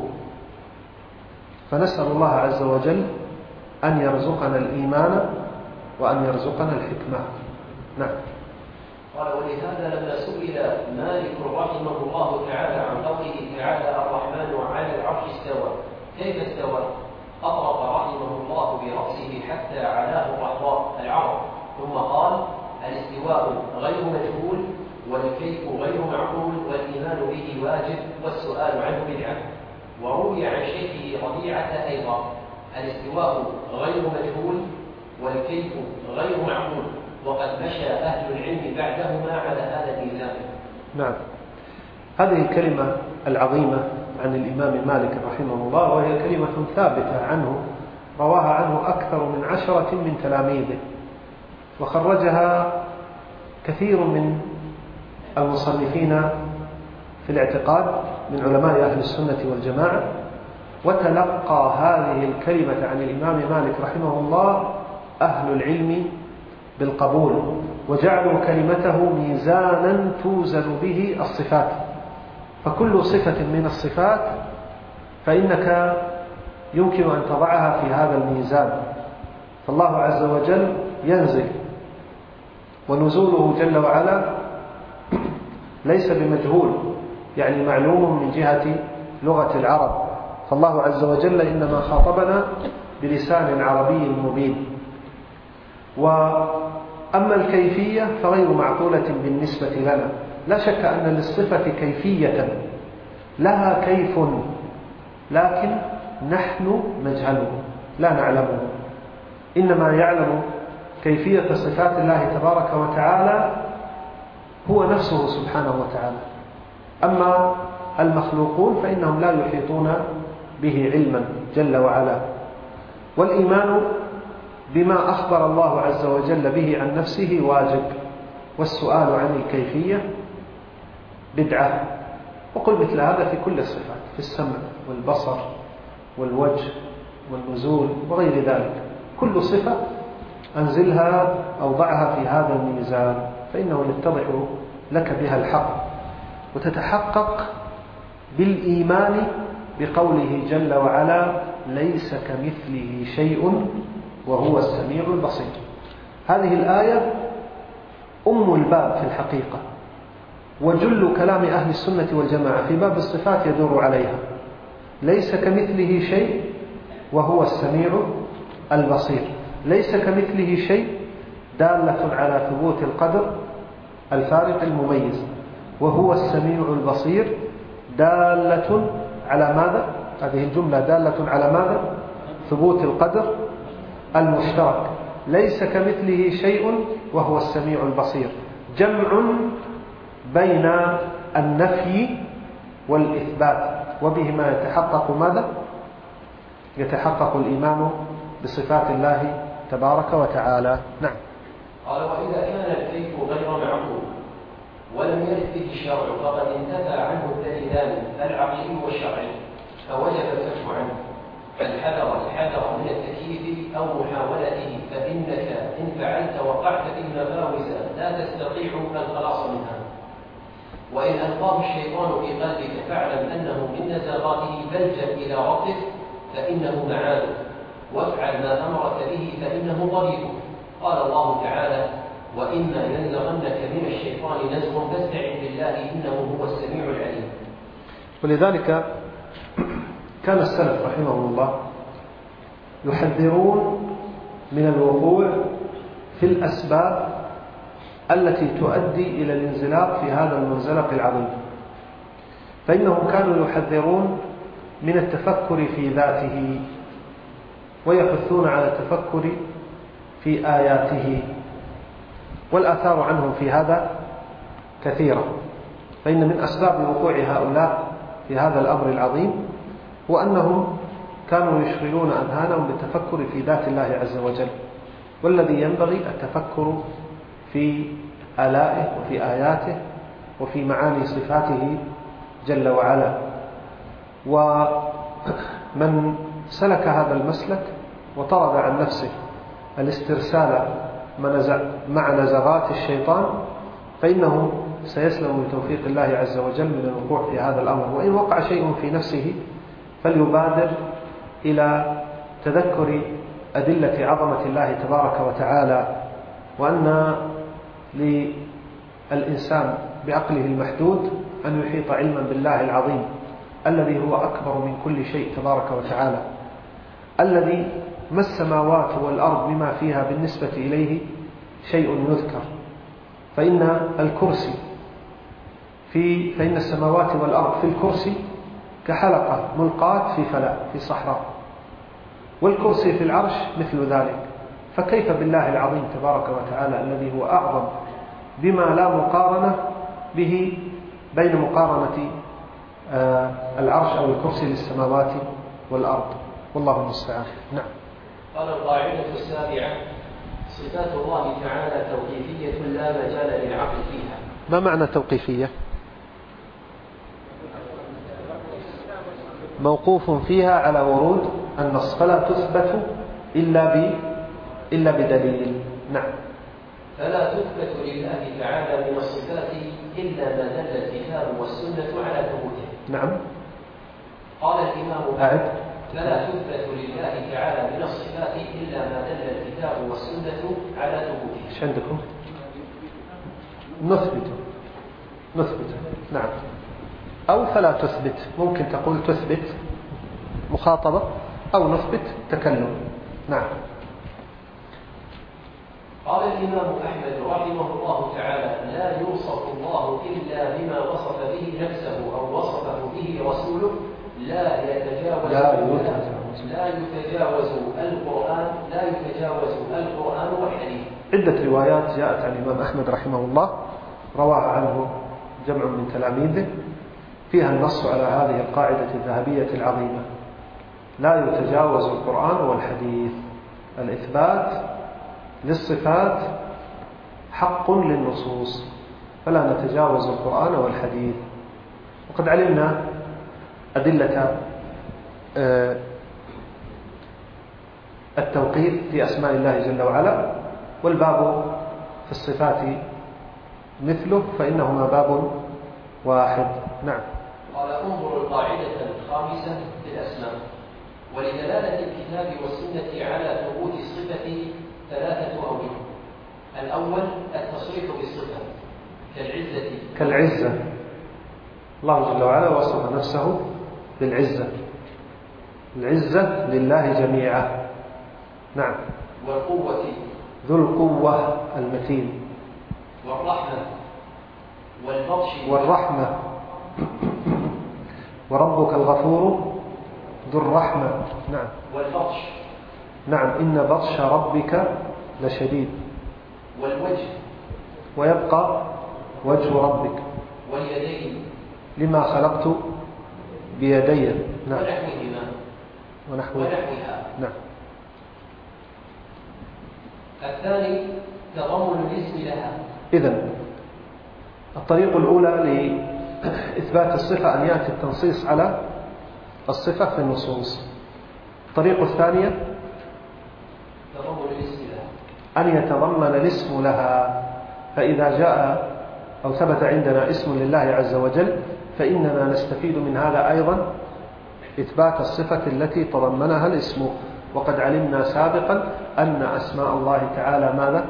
فنسأل الله عز وجل أن يرزقنا الإيمان وأن يرزقنا الحكمة. نعم. قال: ولهذا لما سئل مالك رحمه الله تعالى عن قوله تعالى: الرحمن على العرش استوى، كيف استوى؟ أطرق رحمه الله برأسه حتى علاه العرض، ثم قال: الاستواء غير مجهول، والكيف غير معقول، والإيمان به واجب، والسؤال عنه بدعة. وروي عن شيخه ربيعة أيضا: الاستواء غير مجهول، والكيف غير معقول، وقد مشى أهل العلم بعدهما على هذا الميزان. نعم. هذه الكلمة العظيمة عن الإمام مالك رحمه الله، وهي كلمة ثابتة عنه، رواها عنه أكثر من عشرة من تلاميذه، وخرجها كثير من المصنفين في الاعتقاد من علماء أهل السنة والجماعة. وتلقى هذه الكلمة عن الإمام مالك رحمه الله أهل العلم بالقبول، وجعلوا كلمته ميزانا توزن به الصفات. فكل صفة من الصفات فإنك يمكن أن تضعها في هذا الميزان. فالله عز وجل ينزل، ونزوله جل وعلا ليس بمجهول، يعني معلوم من جهة لغة العرب. فالله عز وجل إنما خاطبنا بلسان عربي مبين. وأما الكيفية فغير معقولة بالنسبة لنا. لا شك أن للصفة كيفية، لها كيف، لكن نحن نجهله لا نعلمه. إنما يعلم كيفية صفات الله تبارك وتعالى هو نفسه سبحانه وتعالى. أما المخلوقون فإنهم لا يحيطون به علما جل وعلا. والإيمان بما أخبر الله عز وجل به عن نفسه واجب، والسؤال عن الكيفية بدعة. وقل مثل هذا في كل الصفات، في السمع والبصر والوجه والنزول وغير ذلك. كل صفة أنزلها أو ضعها في هذا الميزان، فإنه يتضح لك بها الحق، وتتحقق بالإيمان بقوله جل وعلا: ليس كمثله شيء وهو السميع البصير. هذه الآية أم الباب في الحقيقة، وجل كلام أهل السنة والجماعة في باب الصفات يدور عليها. ليس كمثله شيء وهو السميع البصير. ليس كمثله شيء دالة على ثبوت القدر الفارق المميز، وهو السميع البصير دالة على ماذا؟ هذه الجملة دالة على ماذا؟ ثبوت القدر المشترك. ليس كمثله شيء وهو السميع البصير، جمع بين النفي والإثبات، وبهما يتحقق ماذا؟ يتحقق الإيمان بصفات الله تبارك وتعالى. نعم. قال: وإذا كان الكيف غير معقول ولم يرد به الشرع فقد انتفى عنه الدليلان العقلي والشرعي، فوجب الكف عنه. فالحذر الحذر من التكييف أو محاولته، فإنك إن فعلت وقعت في المفاوز لا تستطيع الخلاص منها. وإن ألقاه الشيطان في قلبك فاعلم أنه من نزاغاته، فالجأ إلى ربك فإنه معاذ، وافعل ما أمرك به فإنه طريقك. قال الله تعالى: وإما ينزغنك من الشيطان نزغ فاستعذ بالله إنه هو السميع العليم. ولذلك كان السلف رحمهم الله يحذرون من الوقوع في الأسباب التي تؤدي إلى الانزلاق في هذا المنزلق العظيم. فإنهم كانوا يحذرون من التفكر في ذاته، ويحثون على التفكر في آياته، والآثار عنهم في هذا كثيرة. فإن من أسباب وقوع هؤلاء في هذا الأمر العظيم هو أنهم كانوا يشغلون أذهانهم بالتفكر في ذات الله عز وجل، والذي ينبغي التفكر في آلائه وفي آياته وفي معاني صفاته جل وعلا. ومن سلك هذا المسلك وطرد عن نفسه الاسترسال مع نزغات الشيطان فإنه سيسلم بتوفيق الله عز وجل من الوقوع في هذا الأمر. وإن وقع شيء في نفسه فليبادر إلى تذكر أدلة عظمة الله تبارك وتعالى، وأن للإنسان بعقله المحدود أن يحيط علما بالله العظيم الذي هو أكبر من كل شيء تبارك وتعالى، الذي ما السماوات والأرض بما فيها بالنسبة إليه شيء يذكر. فإن الكرسي في فإن السماوات والأرض في الكرسي كحلقة ملقاة في فلاة في صحراء، والكرسي في العرش مثل ذلك. فكيف بالله العظيم تبارك وتعالى الذي هو أعظم بما لا مقارنة به بين مقارنة العرش أو الكرسي للسماوات والأرض، والله المستعان. نعم. قال القاعدة السابعة: صفات الله تعالى توقيفية لا مجال للعقل فيها. ما معنى توقيفية؟ موقوف فيها على ورود النص، فلا تثبت إلا ب إلا بدليل. نعم. فلا تثبت لله تعالى من الصفات إلا ما دل الكتاب والسنة على ثبوته. نعم. قال الإمام: أعد. فلا تثبت لله تعالى من الصفات إلا ما دل الكتاب والسنة على ثبوته. ايش عندكم؟ نثبت نثبت نعم. أو فلا تثبت، ممكن تقول تثبت مخاطبة، أو نثبت تكلم. نعم. قال الإمام أحمد رحمه الله تعالى: لا يوصف الله إلا بما وصف به نفسه أو وصفه به رسوله، لا يتجاوز لا يتجاوز لا يتجاوز القرآن لا يتجاوز القرآن والحديث. عدة روايات جاءت عن الإمام أحمد رحمه الله رواها عنه جمع من تلاميذه فيها النص على هذه القاعدة الذهبية العظيمة: لا يتجاوز القرآن والحديث. الإثبات للصفات حق للنصوص، فلا نتجاوز القرآن والحديث. وقد علمنا أدلة التوقيف في أسماء الله جل وعلا، والباب في الصفات مثله، فإنهما باب واحد. نعم. قال: انظر القاعدة الخامسة في الأسماء. ولدلالة الكتاب والسنة على ثبوت الصفة ثلاثة أوجه. الأول التصريح بالصفة كالعزة كالعزة الله جل وعلا وصف نفسه بالعزة، العزة لله جميعا. نعم. والقوة ذو القوة المتين. والرحمة والبطش والرحمة وربك الغفور ذو الرحمة. نعم. والبطش نعم. إن بطش ربك لشديد. والوجه ويبقى وجه ربك. واليدين لما خلقت بيدي. نعم. ونحوهما ونحوها. ونحوها. نعم. الثاني تضمن الاسم لها. إذن الطريق الأولى لإثبات الصفة أن يأتي التنصيص على الصفة في النصوص. الطريق الثانية تضمن الاسم لها، أن يتضمن الاسم لها. فإذا جاء أو ثبت عندنا اسم لله عز وجل فإننا نستفيد من هذا أيضا إثبات الصفة التي تضمنها الاسم. وقد علمنا سابقا أن أسماء الله تعالى ماذا؟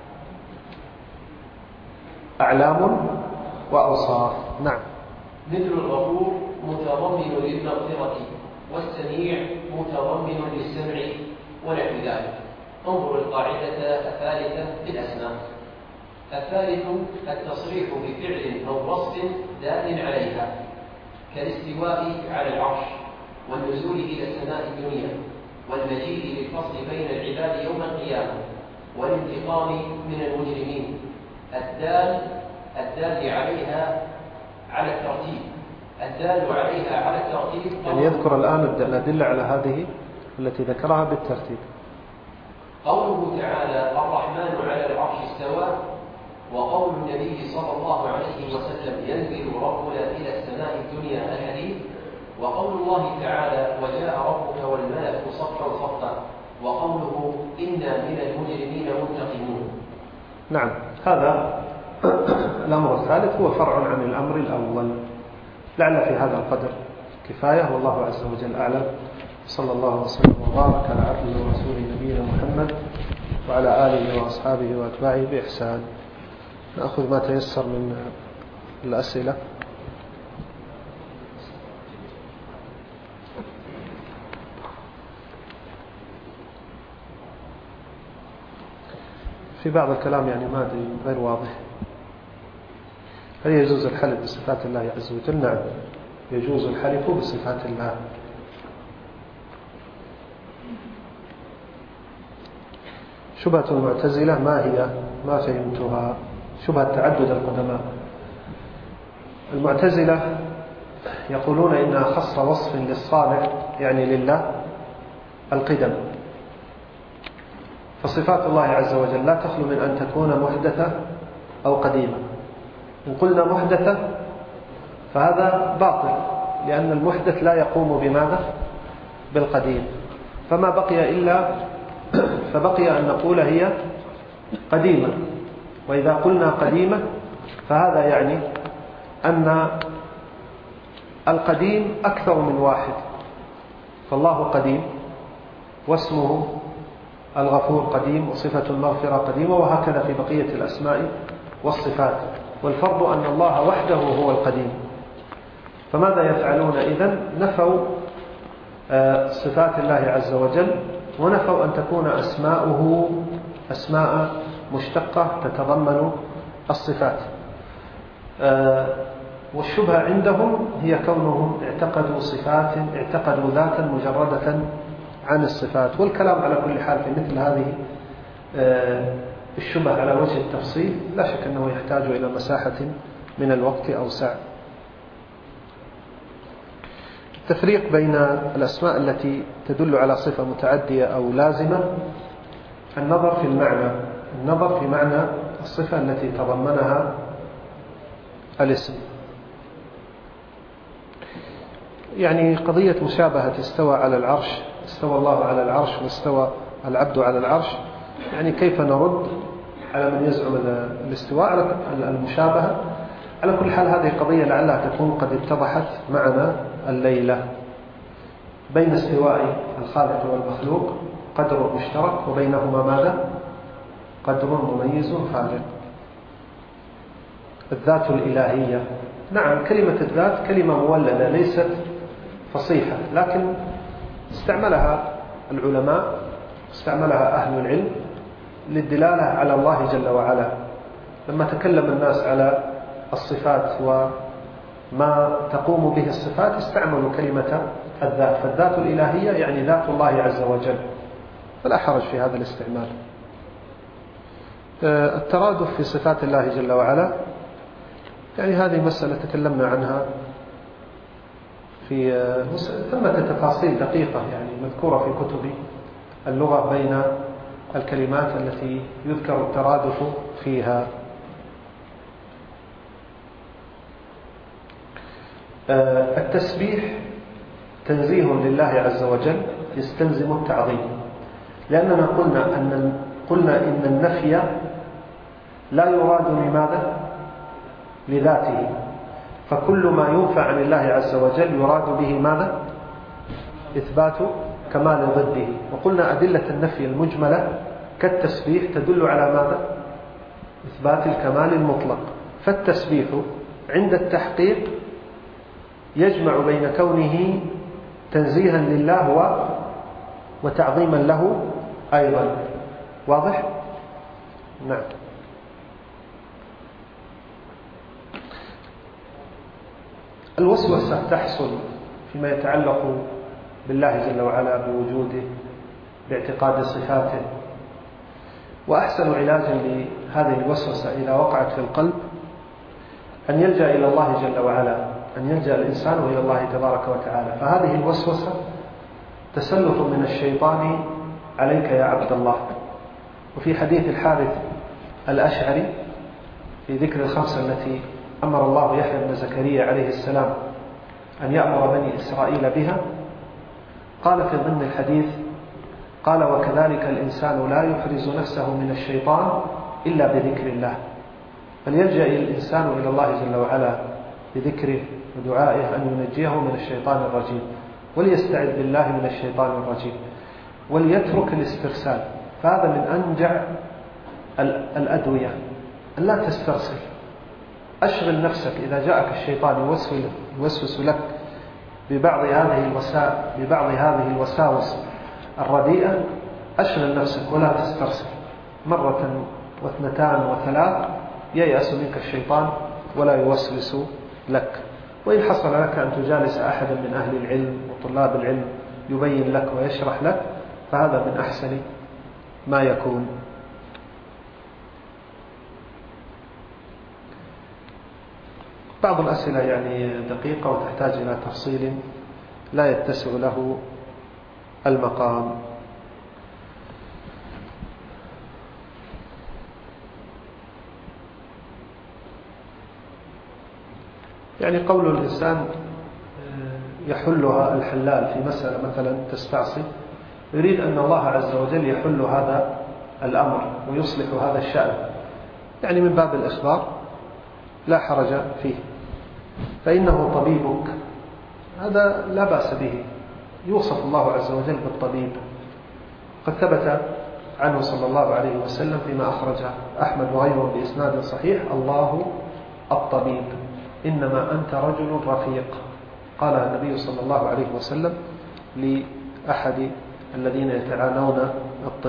أعلام وأوصاف. نعم. مثل الغفور متضمن للمغفرة، والسميع متضمن للسمع، ونحو ذلك. انظر القاعدة الثالثة في الأسماء. الثالث التصريح بفعل أو وصف دال عليها، كالاستواء على العرش، والنزول إلى السماء الدنيا، والمجيء للفصل بين العباد يوم القيامة، والانتقام من المجرمين الدال الدال عليها على الترتيب الدال عليها على الترتيب. يعني يذكر الآن الأدلة على هذه التي ذكرها بالترتيب. قوله تعالى الرحمن على العرش استوى، وقول النبي صلى الله عليه وسلم ينزل ربنا إلى السماء الدنيا الحديث، وقول الله تعالى وجاء ربك والملك صفا صفا، وقوله إنا من المجرمين منتقمون. نعم، هذا الأمر الثالث هو فرع عن الأمر الأول. لعل في هذا القدر كفاية، والله عز وجل أعلم. صلى الله وسلم وبارك على عبده ورسوله نبينا محمد وعلى آله وأصحابه وأتباعه بإحسان. نأخذ ما تيسر من الأسئلة. في بعض الكلام يعني ما أدري غير واضح. هل يجوز الحلف بصفات الله عز وجل؟ نعم، يجوز الحلف بصفات الله. شبهة المعتزلة ما هي؟ ما فهمتها. شبهة تعدد القدماء. المعتزلة يقولون إن أخص وصف للصالح يعني لله القدم، فصفات الله عز وجل لا تخلو من أن تكون محدثة أو قديمة. إن قلنا محدثة فهذا باطل، لأن المحدث لا يقوم بماذا؟ بالقديم. فما بقي إلا فبقي أن نقول هي قديمة. وإذا قلنا قديمة فهذا يعني أن القديم أكثر من واحد، فالله قديم واسمه الغفور قديم وصفة المغفرة قديمة، وهكذا في بقية الأسماء والصفات. والفرض أن الله وحده هو القديم. فماذا يفعلون إذن؟ نفوا صفات الله عز وجل، ونفوا أن تكون أسماؤه أسماء مشتقة تتضمن الصفات. والشبهة عندهم هي كونهم اعتقدوا صفات اعتقدوا ذاتا مجردة عن الصفات. والكلام على كل حال في مثل هذه الشبهة على وجه التفصيل لا شك أنه يحتاج إلى مساحة من الوقت أوسع. التفريق بين الأسماء التي تدل على صفة متعدية أو لازمة، النظر في المعنى النظر في معنى الصفة التي تضمنها الاسم. يعني قضية مشابهة استوى على العرش، استوى الله على العرش واستوى العبد على العرش، يعني كيف نرد على من يزعم الاستواء على المشابهة؟ على كل حال هذه قضية لعلها تكون قد اتضحت معنا الليلة. بين استواء الخالق والمخلوق قدر مشترك، وبينهما ماذا؟ قدر مميز فارق. الذات الإلهية، نعم كلمة الذات كلمة مولدة ليست فصيحة، لكن استعملها العلماء استعملها أهل العلم للدلالة على الله جل وعلا. لما تكلم الناس على الصفات وما تقوم به الصفات استعملوا كلمة الذات، فالذات الإلهية يعني ذات الله عز وجل، فلا حرج في هذا الاستعمال. الترادف في صفات الله جل وعلا، يعني هذه مسألة تكلمنا عنها في ثمة تفاصيل دقيقة يعني مذكورة في كتب اللغة بين الكلمات التي يذكر الترادف فيها. التسبيح تنزيه لله عز وجل يستلزم التعظيم، لأننا قلنا أن قلنا إن النفي لا يراد لماذا؟ لذاته، فكل ما ينفى عن الله عز وجل يراد به ماذا؟ إثبات كمال ضده. وقلنا أدلة النفي المجملة كالتسبيح تدل على ماذا؟ إثبات الكمال المطلق. فالتسبيح عند التحقيق يجمع بين كونه تنزيها لله وتعظيما له أيضا. واضح؟ نعم. الوسوسة تحصل فيما يتعلق بالله جل وعلا بوجوده باعتقاد صفاته، وأحسن علاج لهذه الوسوسة إذا وقعت في القلب أن يلجأ إلى الله جل وعلا، أن يلجأ الإنسان إلى الله تبارك وتعالى. فهذه الوسوسة تسلط من الشيطان عليك يا عبد الله. وفي حديث الحارث الأشعري في ذكر الخمسة التي أمر الله يحيى بن زكريا عليه السلام أن يأمر بني إسرائيل بها، قال في ضمن الحديث قال: وكذلك الإنسان لا يحرز نفسه من الشيطان إلا بذكر الله. فليلجأ الإنسان إلى الله جل وعلا بذكره ودعائه أن ينجيه من الشيطان الرجيم، وليستعذ بالله من الشيطان الرجيم، وليترك الاسترسال. فهذا من أنجع الأدوية، أن لا تسترسل. أشغل نفسك إذا جاءك الشيطان يوسوس لك ببعض هذه الوسا ببعض هذه الوساوس الرديئة، أشغل نفسك ولا تسترسل. مرة واثنتان وثلاث ييأس منك الشيطان ولا يوسوس لك. وإن حصل لك أن تجالس أحدا من أهل العلم وطلاب العلم يبين لك ويشرح لك، فهذا من أحسن ما يكون. بعض الأسئلة يعني دقيقة وتحتاج إلى تفصيل لا يتسع له المقام. يعني قول الإنسان يحلها الحلال في مسألة مثلا تستعصي، يريد أن الله عز وجل يحل هذا الأمر ويصلح هذا الشأن، يعني من باب الإخبار لا حرج فيه، فإنه طبيبك، هذا لا بأس به. يوصف الله عز وجل بالطبيب. قد ثبت عنه صلى الله عليه وسلم فيما أخرجه أحمد وغيره بإسناد صحيح: الله الطبيب، إنما أنت رجل رفيق. قالها النبي صلى الله عليه وسلم لأحد الذين يتعانون الطب.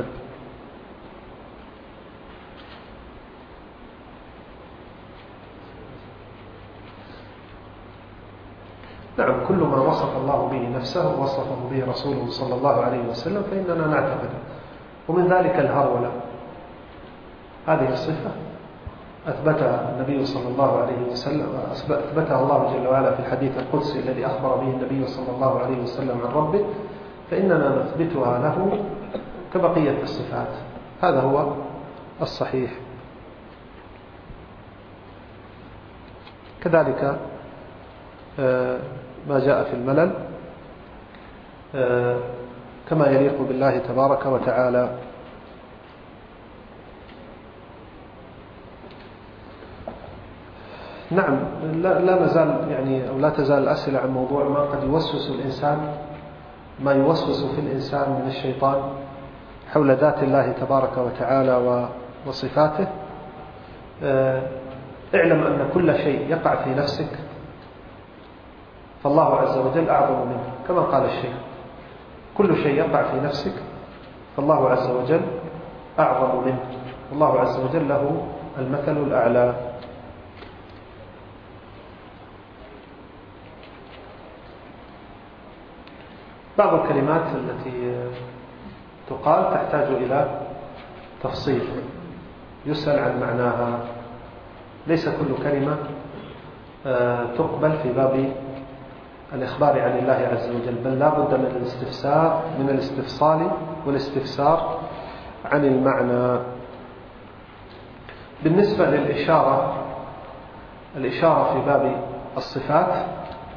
نعم، كل ما وصف الله به نفسه وصفه به رسوله صلى الله عليه وسلم فإننا نعتقد. ومن ذلك الهرولة، هذه الصفة أثبتها النبي صلى الله عليه وسلم، أثبتها الله جل وعلا في الحديث القدسي الذي أخبر به النبي صلى الله عليه وسلم عن ربه، فإننا نثبتها له كبقية الصفات. هذا هو الصحيح. كذلك ما جاء في الملل كما يليق بالله تبارك وتعالى. نعم، لا, لا نزال يعني أو لا تزال الأسئلة عن موضوع ما قد يوسوس الإنسان، ما يوسوس في الإنسان من الشيطان حول ذات الله تبارك وتعالى وصفاته. اعلم أن كل شيء يقع في نفسك فالله عز وجل أعظم منه، كما قال الشيخ: كل شيء يقع في نفسك فالله عز وجل أعظم منه، والله عز وجل له المثل الأعلى. بعض الكلمات التي تقال تحتاج إلى تفصيل، يسأل عن معناها. ليس كل كلمة تقبل في باب الإخبار عن الله عز وجل، بل لا بد من الاستفسار من الاستفصال والاستفسار عن المعنى. بالنسبة للإشارة، الإشارة في باب الصفات،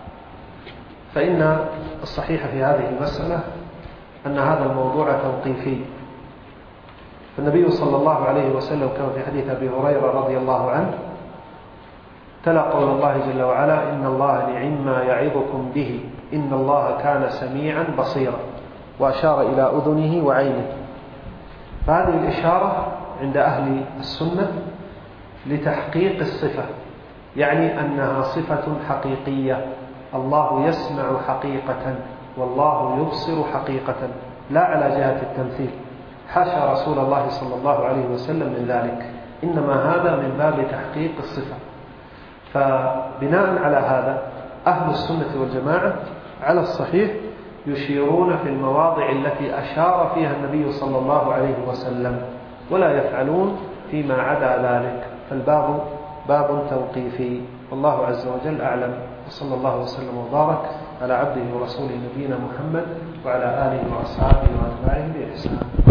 فإن الصحيح في هذه المسألة أن هذا الموضوع توقيفي. فالنبي صلى الله عليه وسلم كما في حديث أبي هريرة رضي الله عنه تلا قول الله جل وعلا: إن الله نعم ما يعظكم به إن الله كان سميعا بصيرا، وأشار إلى أذنه وعينه. فهذه الإشارة عند أهل السنة لتحقيق الصفة، يعني أنها صفة حقيقية. الله يسمع حقيقة والله يبصر حقيقة، لا على جهة التمثيل. حاشا رسول الله صلى الله عليه وسلم من ذلك، إنما هذا من باب تحقيق الصفة. فبناء على هذا أهل السنة والجماعة على الصحيح يشيرون في المواضع التي أشار فيها النبي صلى الله عليه وسلم ولا يفعلون فيما عدا ذلك، فالباب باب توقيفي. والله عز وجل أعلم، وصلى الله وسلم وبارك على عبده ورسوله نبينا محمد وعلى آله وأصحابه وأتباعه بإحسان.